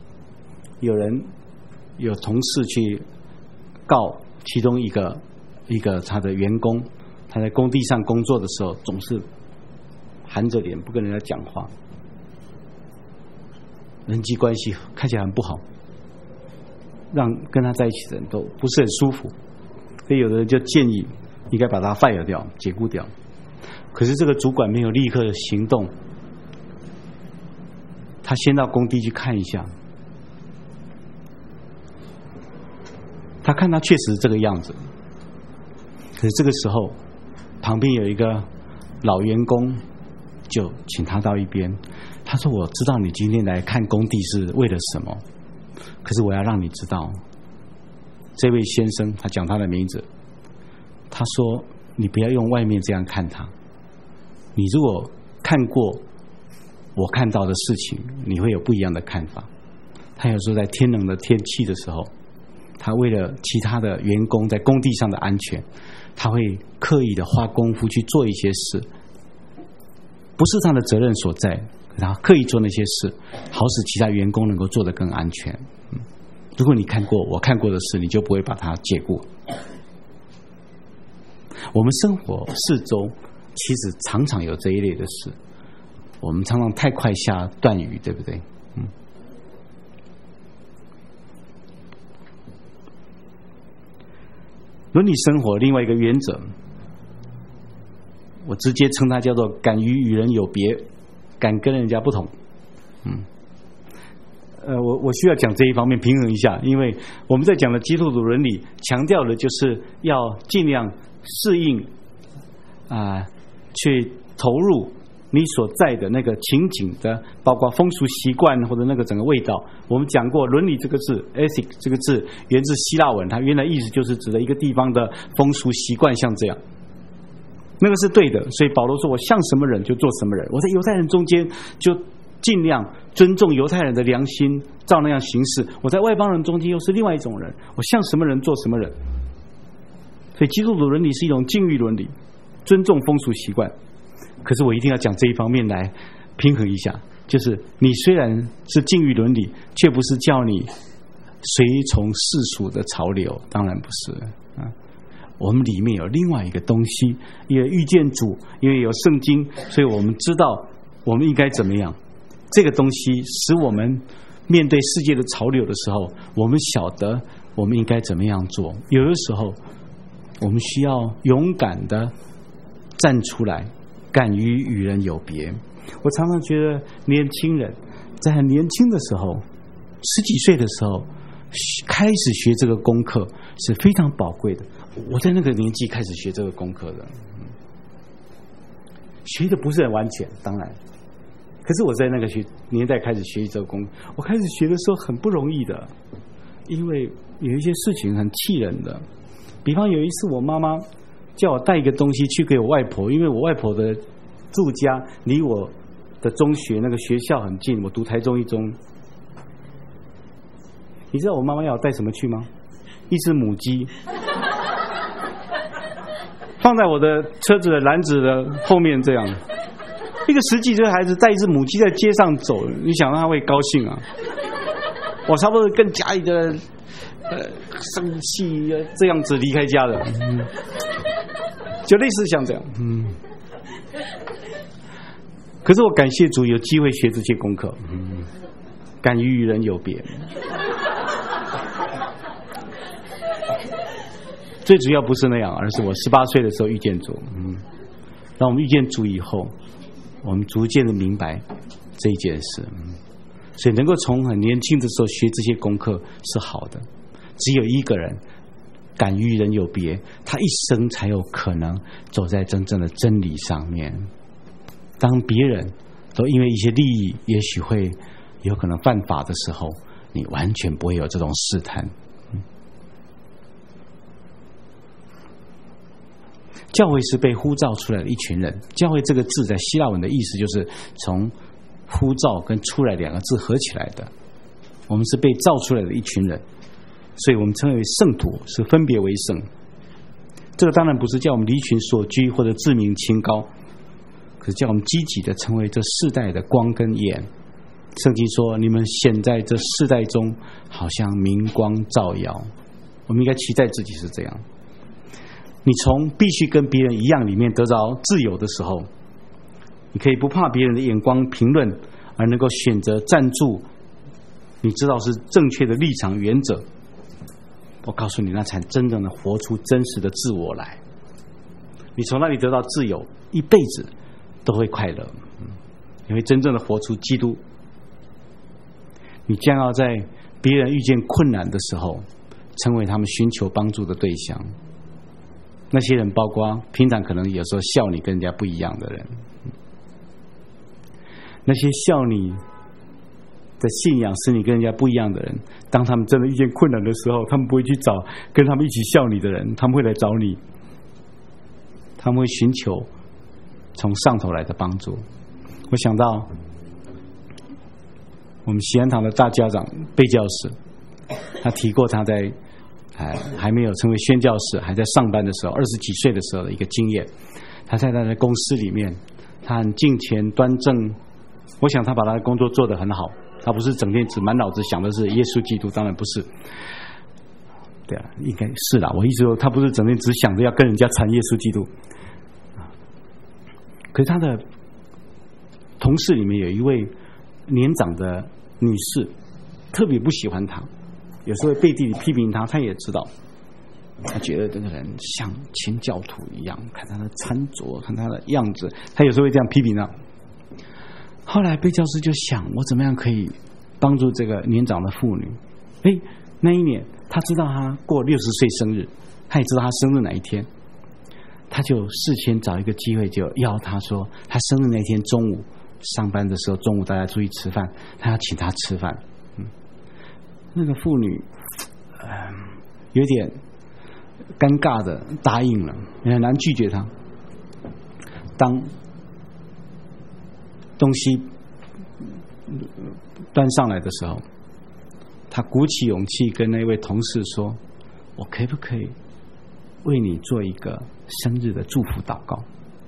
有同事去告其中一个他的员工，他在工地上工作的时候总是含着脸不跟人家讲话，人际关系看起来很不好，让跟他在一起的人都不是很舒服。所以有的人就建议应该把他 fire 掉，解雇掉。可是这个主管没有立刻的行动，他先到工地去看一下，他看他确实是这个样子。可是这个时候旁边有一个老员工就请他到一边，他说我知道你今天来看工地是为了什么，可是我要让你知道，这位先生，他讲他的名字，他说你不要用外面这样看他，你如果看过我看到的事情，你会有不一样的看法。他有时候在天冷的天气的时候，他为了其他的员工在工地上的安全，他会刻意的花功夫去做一些事，不是他的责任所在，然后刻意做那些事，好使其他员工能够做得更安全。如果你看过我看过的事，你就不会把它解雇。我们生活四周其实常常有这一类的事，我们常常太快下断语，对不对？伦理生活另外一个原则，我直接称它叫做敢于与人有别，敢跟人家不同。我需要讲这一方面平衡一下，因为我们在讲的基督徒伦理强调的就是要尽量适应去投入你所在的那个情景的，包括风俗习惯或者那个整个味道。我们讲过伦理这个字 ethic 这个字源自希腊文，它原来意思就是指的一个地方的风俗习惯，像这样。 那个是对的。所以保罗说：“我像什么人就做什么人。”我在犹太人中间就尽量尊重犹太人的良心，照那样行事。我在外邦人中间又是另外一种人，我像什么人做什么人。所以基督徒伦理是一种禁欲伦理，尊重风俗习惯。可是我一定要讲这一方面来平衡一下，就是你虽然是禁欲伦理，却不是叫你随从世俗的潮流，当然不是啊。我们里面有另外一个东西，因为遇见主，因为有圣经，所以我们知道我们应该怎么样。这个东西使我们面对世界的潮流的时候，我们晓得我们应该怎么样做。有的时候我们需要勇敢的站出来，敢于与人有别。我常常觉得年轻人在很年轻的时候，10几岁的时候开始学这个功课是非常宝贵的。我在那个年纪开始学这个功课的，学的不是很完全，当然，可是我在那个年代开始学习这个功课。我开始学的时候很不容易的，因为有一些事情很气人的。比方有一次我妈妈叫我带一个东西去给我外婆，因为我外婆的住家离我的中学那个学校很近，我读台中一中。你知道我妈妈要我带什么去吗？一只母鸡，放在我的车子的篮子的后面，这样。一个10几岁的孩子带一只母鸡在街上走，你想让他会高兴啊？我差不多跟家里的生气这样子离开家的，就类似像这样。可是我感谢主有机会学这些功课，敢于与人有别。最主要不是那样，而是我18岁的时候遇见主。当我们遇见主以后，我们逐渐的明白这一件事。所以能够从很年轻的时候学这些功课是好的。只有一个人敢于与人有别，他一生才有可能走在真正的真理上面。当别人都因为一些利益也许会有可能犯法的时候，你完全不会有这种试探。教会是被呼召出来的一群人。教会这个字在希腊文的意思就是从呼召跟出来2个字合起来的。我们是被造出来的一群人，所以我们称为圣徒，是分别为圣。这个当然不是叫我们离群索居或者自命清高，可是叫我们积极的成为这世代的光跟盐。圣经说你们显在这世代中好像明光照耀。我们应该期待自己是这样。你从必须跟别人一样里面得着自由的时候，你可以不怕别人的眼光评论，而能够选择站住你知道是正确的立场原则。我告诉你，那才真正的活出真实的自我来。你从那里得到自由，一辈子都会快乐。你会真正的活出基督。你将要在别人遇见困难的时候，成为他们寻求帮助的对象。那些人包括平常可能有时候笑你跟人家不一样的人，那些笑你的信仰使你跟人家不一样的人，当他们真的遇见困难的时候，他们不会去找跟他们一起笑你的人，他们会来找你，他们会寻求从上头来的帮助。我想到我们喜安堂的大家长贝教士，他提过他在还没有成为宣教士，还在上班的时候，20几岁的时候的一个经验。他在他的公司里面，他很敬虔端正，我想他把他的工作做得很好。他不是整天只满脑子想的是耶稣基督，当然不是。对啊，应该是啦。我意思说，他不是整天只想着要跟人家传耶稣基督。可是他的同事里面有一位年长的女士，特别不喜欢他。有时候背地里批评他，他也知道，他觉得这个人像清教徒一样，看他的穿着，看他的样子，他有时候会这样批评他。后来贝教师就想，我怎么样可以帮助这个年长的妇女？那一年他知道他过60岁生日，他也知道他生日哪一天，他就事先找一个机会，就邀他说，他生日那天中午上班的时候，中午大家出去吃饭，他要请他吃饭。那个妇女有点尴尬的答应了，很难拒绝他。 当东西端上来的时候，他鼓起勇气跟那位同事说：“我可不可以为你做一个生日的祝福祷告？”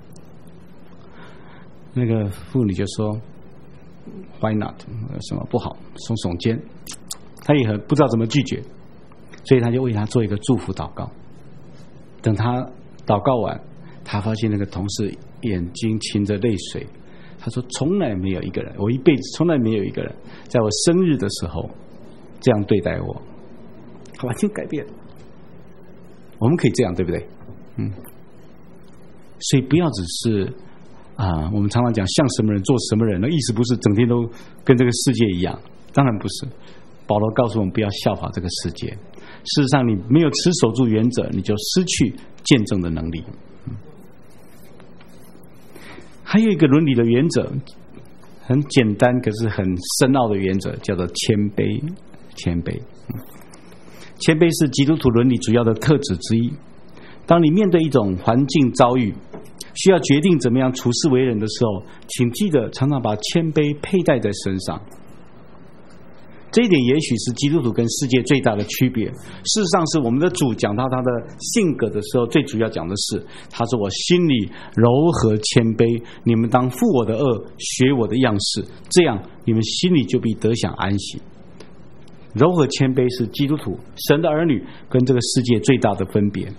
那个妇女就说 ：“Why not？ 什么不好？”耸耸肩，他也很不知道怎么拒绝，所以他就为他做一个祝福祷告。等他祷告完，他发现那个同事眼睛噙着泪水，他说：“从来没有一个人，我一辈子从来没有一个人，在我生日的时候这样对待我。”完全改变。我们可以这样，对不对？所以不要只是我们常常讲像什么人做什么人，那意思不是整天都跟这个世界一样，当然不是。保罗告诉我们不要效法这个世界。事实上，你没有持守住原则，你就失去见证的能力。还有一个伦理的原则，很简单，可是很深奥的原则，叫做谦卑。谦卑，谦卑是基督徒伦理主要的特质之一。当你面对一种环境遭遇，需要决定怎么样处事为人的时候，请记得常常把谦卑佩戴在身上。这一点也许是基督徒跟世界最大的区别。事实上，是我们的主讲到他的性格的时候，最主要讲的是，他说：“我心里柔和谦卑，你们当负我的恶，学我的样式，这样你们心里就必得享安息。”柔和谦卑是基督徒、神的儿女跟这个世界最大的分别。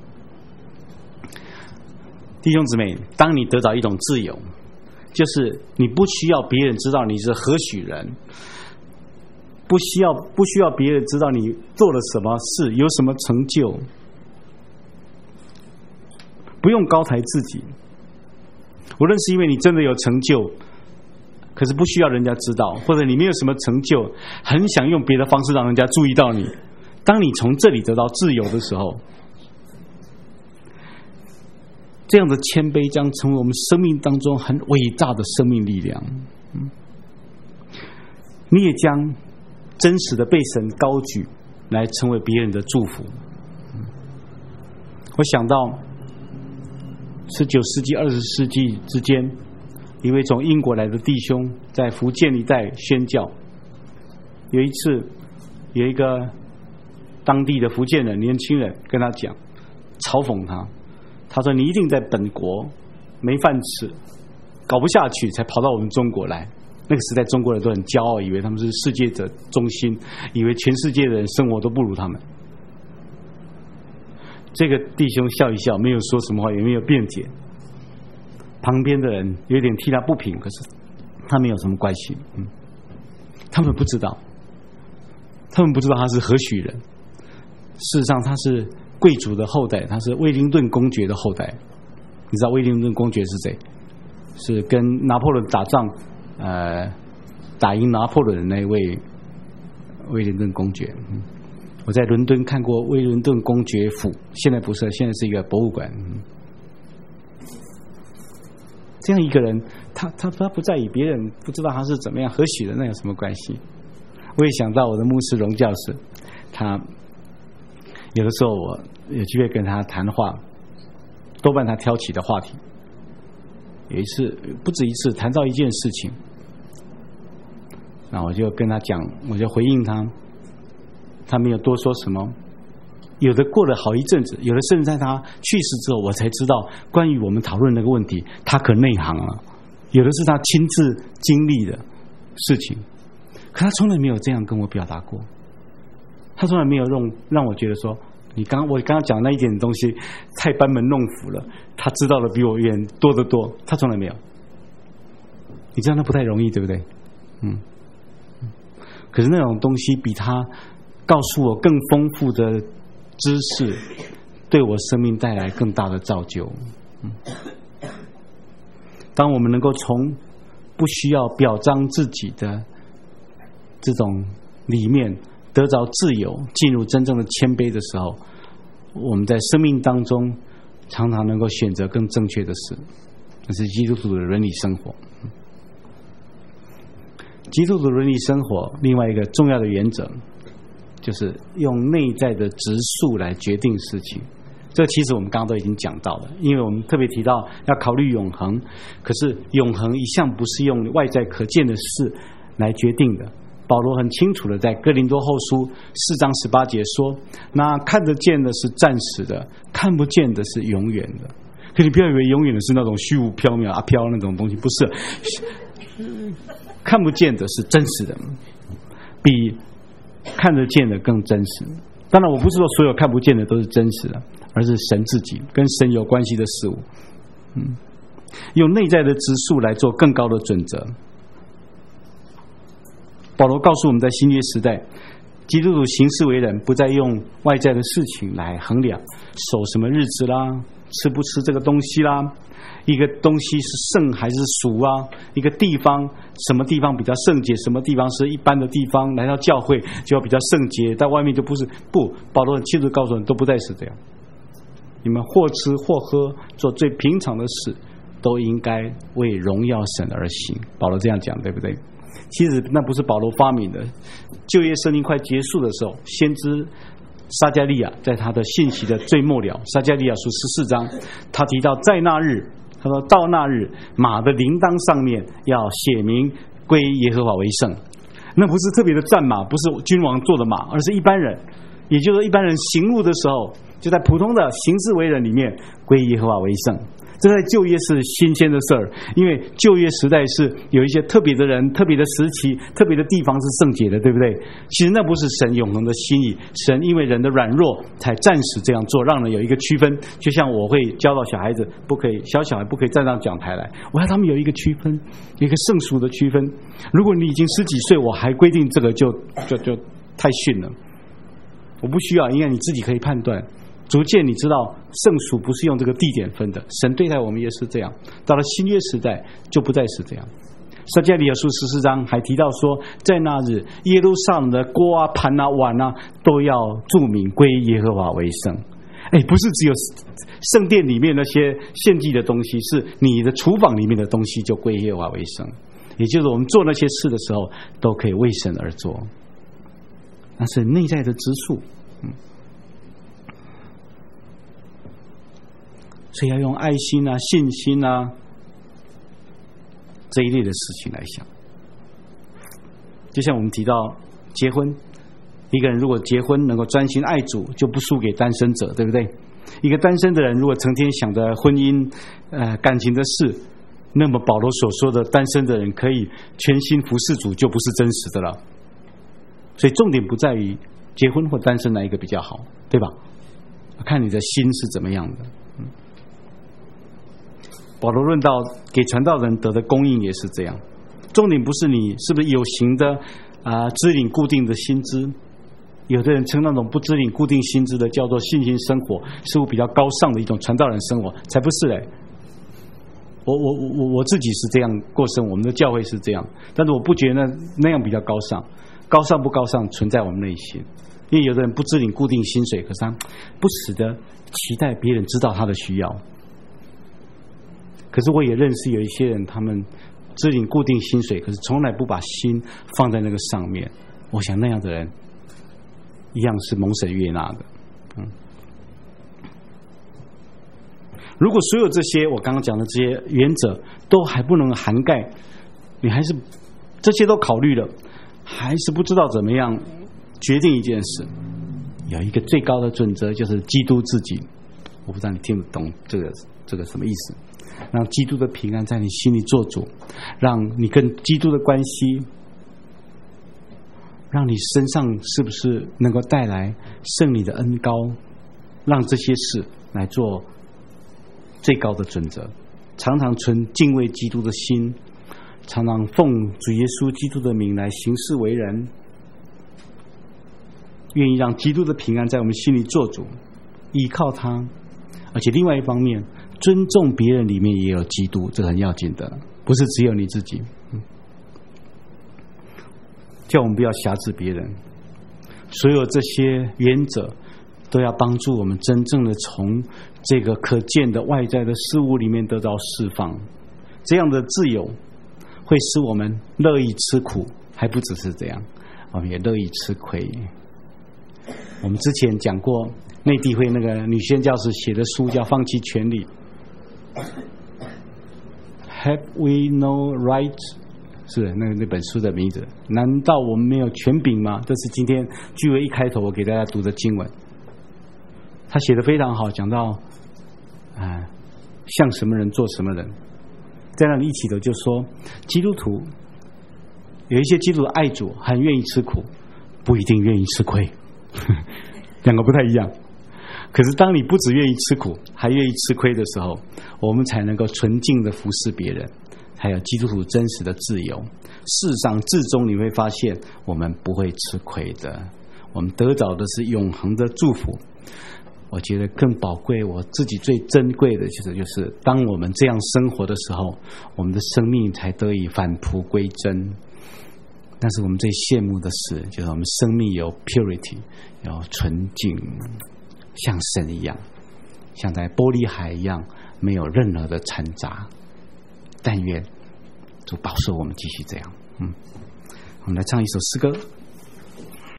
弟兄姊妹，当你得到一种自由，就是你不需要别人知道你是何许人，不需要别人知道你做了什么事，有什么成就，不用高抬自己。无论是因为你真的有成就，可是不需要人家知道，或者你没有什么成就，很想用别的方式让人家注意到你。当你从这里得到自由的时候，这样的谦卑将成为我们生命当中很伟大的生命力量。你也将真实的被神高举，来成为别人的祝福。我想到19世纪、20世纪之间，一位从英国来的弟兄在福建一带宣教。有一次，有一个当地的福建人年轻人跟他讲，嘲讽他。他说：“你一定在本国没饭吃，搞不下去，才跑到我们中国来。”那个时代中国人都很骄傲，以为他们是世界的中心，以为全世界的人生活都不如他们。这个弟兄笑一笑，没有说什么话，也没有辩解。旁边的人有点替他不平，可是他没有什么关系。他们不知道他是何许人。事实上，他是贵族的后代，他是威灵顿公爵的后代。你知道威灵顿公爵是谁？是跟拿破仑打仗，打赢拿破仑的那位威灵顿公爵。我在伦敦看过威灵顿公爵府，现在不是，现在是一个博物馆。这样一个人，他不在意别人不知道他是怎么样何许人，那有什么关系？我也想到我的牧师荣教士，他有的时候我有机会跟他谈话，多半他挑起的话题。有一次，不止一次，谈到一件事情，那我就跟他讲，我就回应他，他没有多说什么。有的过了好一阵子，有的甚至在他去世之后，我才知道关于我们讨论那个问题，他可内行了。有的是他亲自经历的事情，可他从来没有这样跟我表达过。他从来没有让我觉得说，我刚刚讲那一点东西太班门弄斧了，他知道的比我远多得多。他从来没有。你知道那不太容易，对不对？可是那种东西比他告诉我更丰富的知识，对我生命带来更大的造就。当我们能够从不需要表彰自己的这种里面得着自由，进入真正的谦卑的时候，我们在生命当中常常能够选择更正确的事。这是基督徒的伦理生活。基督徒伦理生活另外一个重要的原则，就是用内在的质素来决定事情。 这其实我们刚刚都已经讲到了，因为我们特别提到要考虑永恒，可是永恒一向不是用外在可见的事来决定的。保罗很清楚的在哥林多后书4章18节说，那看得见的是暂时的，看不见的是永远的。可你不要以为永远的是那种虚无缥缈阿飘那种东西，不是，看不见的是真实的，比看得见的更真实。当然我不是说所有看不见的都是真实的，而是神自己跟神有关系的事物。用内在的质素来做更高的准则。保罗告诉我们，在新约时代，基督徒行事为人不再用外在的事情来衡量，守什么日子啦，吃不吃这个东西啦，一个东西是圣还是俗啊，一个地方什么地方比较圣洁，什么地方是一般的地方，来到教会就要比较圣洁，在外面就不是。不，保罗很清楚告诉你，都不再是这样。你们或吃或喝，做最平常的事，都应该为荣耀神而行。保罗这样讲，对不对？其实那不是保罗发明的。旧约圣经快结束的时候，先知撒迦利亚在他的信息的最末了，撒迦利亚书14章，他提到在那日，他说到那日，马的铃铛上面要写明归耶和华为圣。那不是特别的战马，不是君王坐的马，而是一般人，也就是说一般人行路的时候，就在普通的行事为人里面归耶和华为圣。这在旧约是新鲜的事儿，因为旧约时代是有一些特别的人、特别的时期、特别的地方是圣洁的，对不对？其实那不是神永恒的心意，神因为人的软弱才暂时这样做，让人有一个区分。就像我会教导小孩子，不可以小孩不可以站上讲台来，我要他们有一个区分，有一个圣俗的区分。如果你已经10几岁，我还规定这个就太逊了。我不需要，因为你自己可以判断。逐渐你知道圣俗不是用这个地点分的，神对待我们也是这样。到了新约时代就不再是这样。撒迦利亚书14章还提到说，在那日耶路撒冷的锅啊、盘啊、碗啊都要注明归耶和华为圣。不是只有圣殿里面那些献祭的东西，是你的厨房里面的东西就归耶和华为圣。也就是我们做那些事的时候都可以为神而做，那是内在的质素。所以要用爱心啊、信心啊这一类的事情来想。就像我们提到结婚，一个人如果结婚能够专心爱主，就不输给单身者，对不对？一个单身的人如果成天想着婚姻感情的事，那么保罗所说的单身的人可以全心服侍主，就不是真实的了。所以重点不在于结婚或单身哪一个比较好，对吧？看你的心是怎么样的。保罗论到给传道人得的供应也是这样，重点不是你是不是有形的支领固定的薪资，有的人称那种不支领固定薪资的叫做信心生活，似乎比较高尚的一种传道人生活，才不是嘞。我自己是这样过生，我们的教会是这样，但是我不觉得那样比较高尚。高尚不高尚存在我们内心，因为有的人不支领固定薪水，可是他不时的期待别人知道他的需要。可是我也认识有一些人，他们支领固定薪水，可是从来不把心放在那个上面。我想那样的人一样是蒙神悦纳的。如果所有这些我刚刚讲的这些原则都还不能涵盖，你还是这些都考虑了，还是不知道怎么样决定一件事，有一个最高的准则，就是基督自己。我不知道你听不懂这个什么意思。让基督的平安在你心里做主，让你跟基督的关系，让你身上是不是能够带来圣灵的恩膏，让这些事来做最高的准则。常常存敬畏基督的心，常常奉主耶稣基督的名来行事为人，愿意让基督的平安在我们心里做主，依靠他。而且另外一方面，尊重别人里面也有基督，这很要紧的，不是只有你自己。叫我们不要辖制别人。所有这些原则都要帮助我们真正的从这个可见的外在的事物里面得到释放。这样的自由会使我们乐意吃苦，还不只是这样，我们也乐意吃亏。 我们之前讲过，内地会那个女宣教士写的书叫《放弃权利》。Have we no right？ 是那本书的名字。难道我们没有权柄吗？这是今天聚会一开头我给大家读的经文。他写的非常好，讲到像什么人做什么人。在那里一起头就说，基督徒有一些基督徒爱主，很愿意吃苦，不一定愿意吃亏，两个不太一样。可是当你不只愿意吃苦，还愿意吃亏的时候，我们才能够纯净的服侍别人，还有基督徒真实的自由。事实上至终你会发现，我们不会吃亏的，我们得到的是永恒的祝福。我觉得更宝贵，我自己最珍贵的就是当我们这样生活的时候，我们的生命才得以返璞归真。但是我们最羡慕的是，就是我们生命有 purity， 有纯净，像神一样，像在玻璃海一样，没有任何的掺杂。但愿主保守我们继续这样。我们来唱一首诗歌。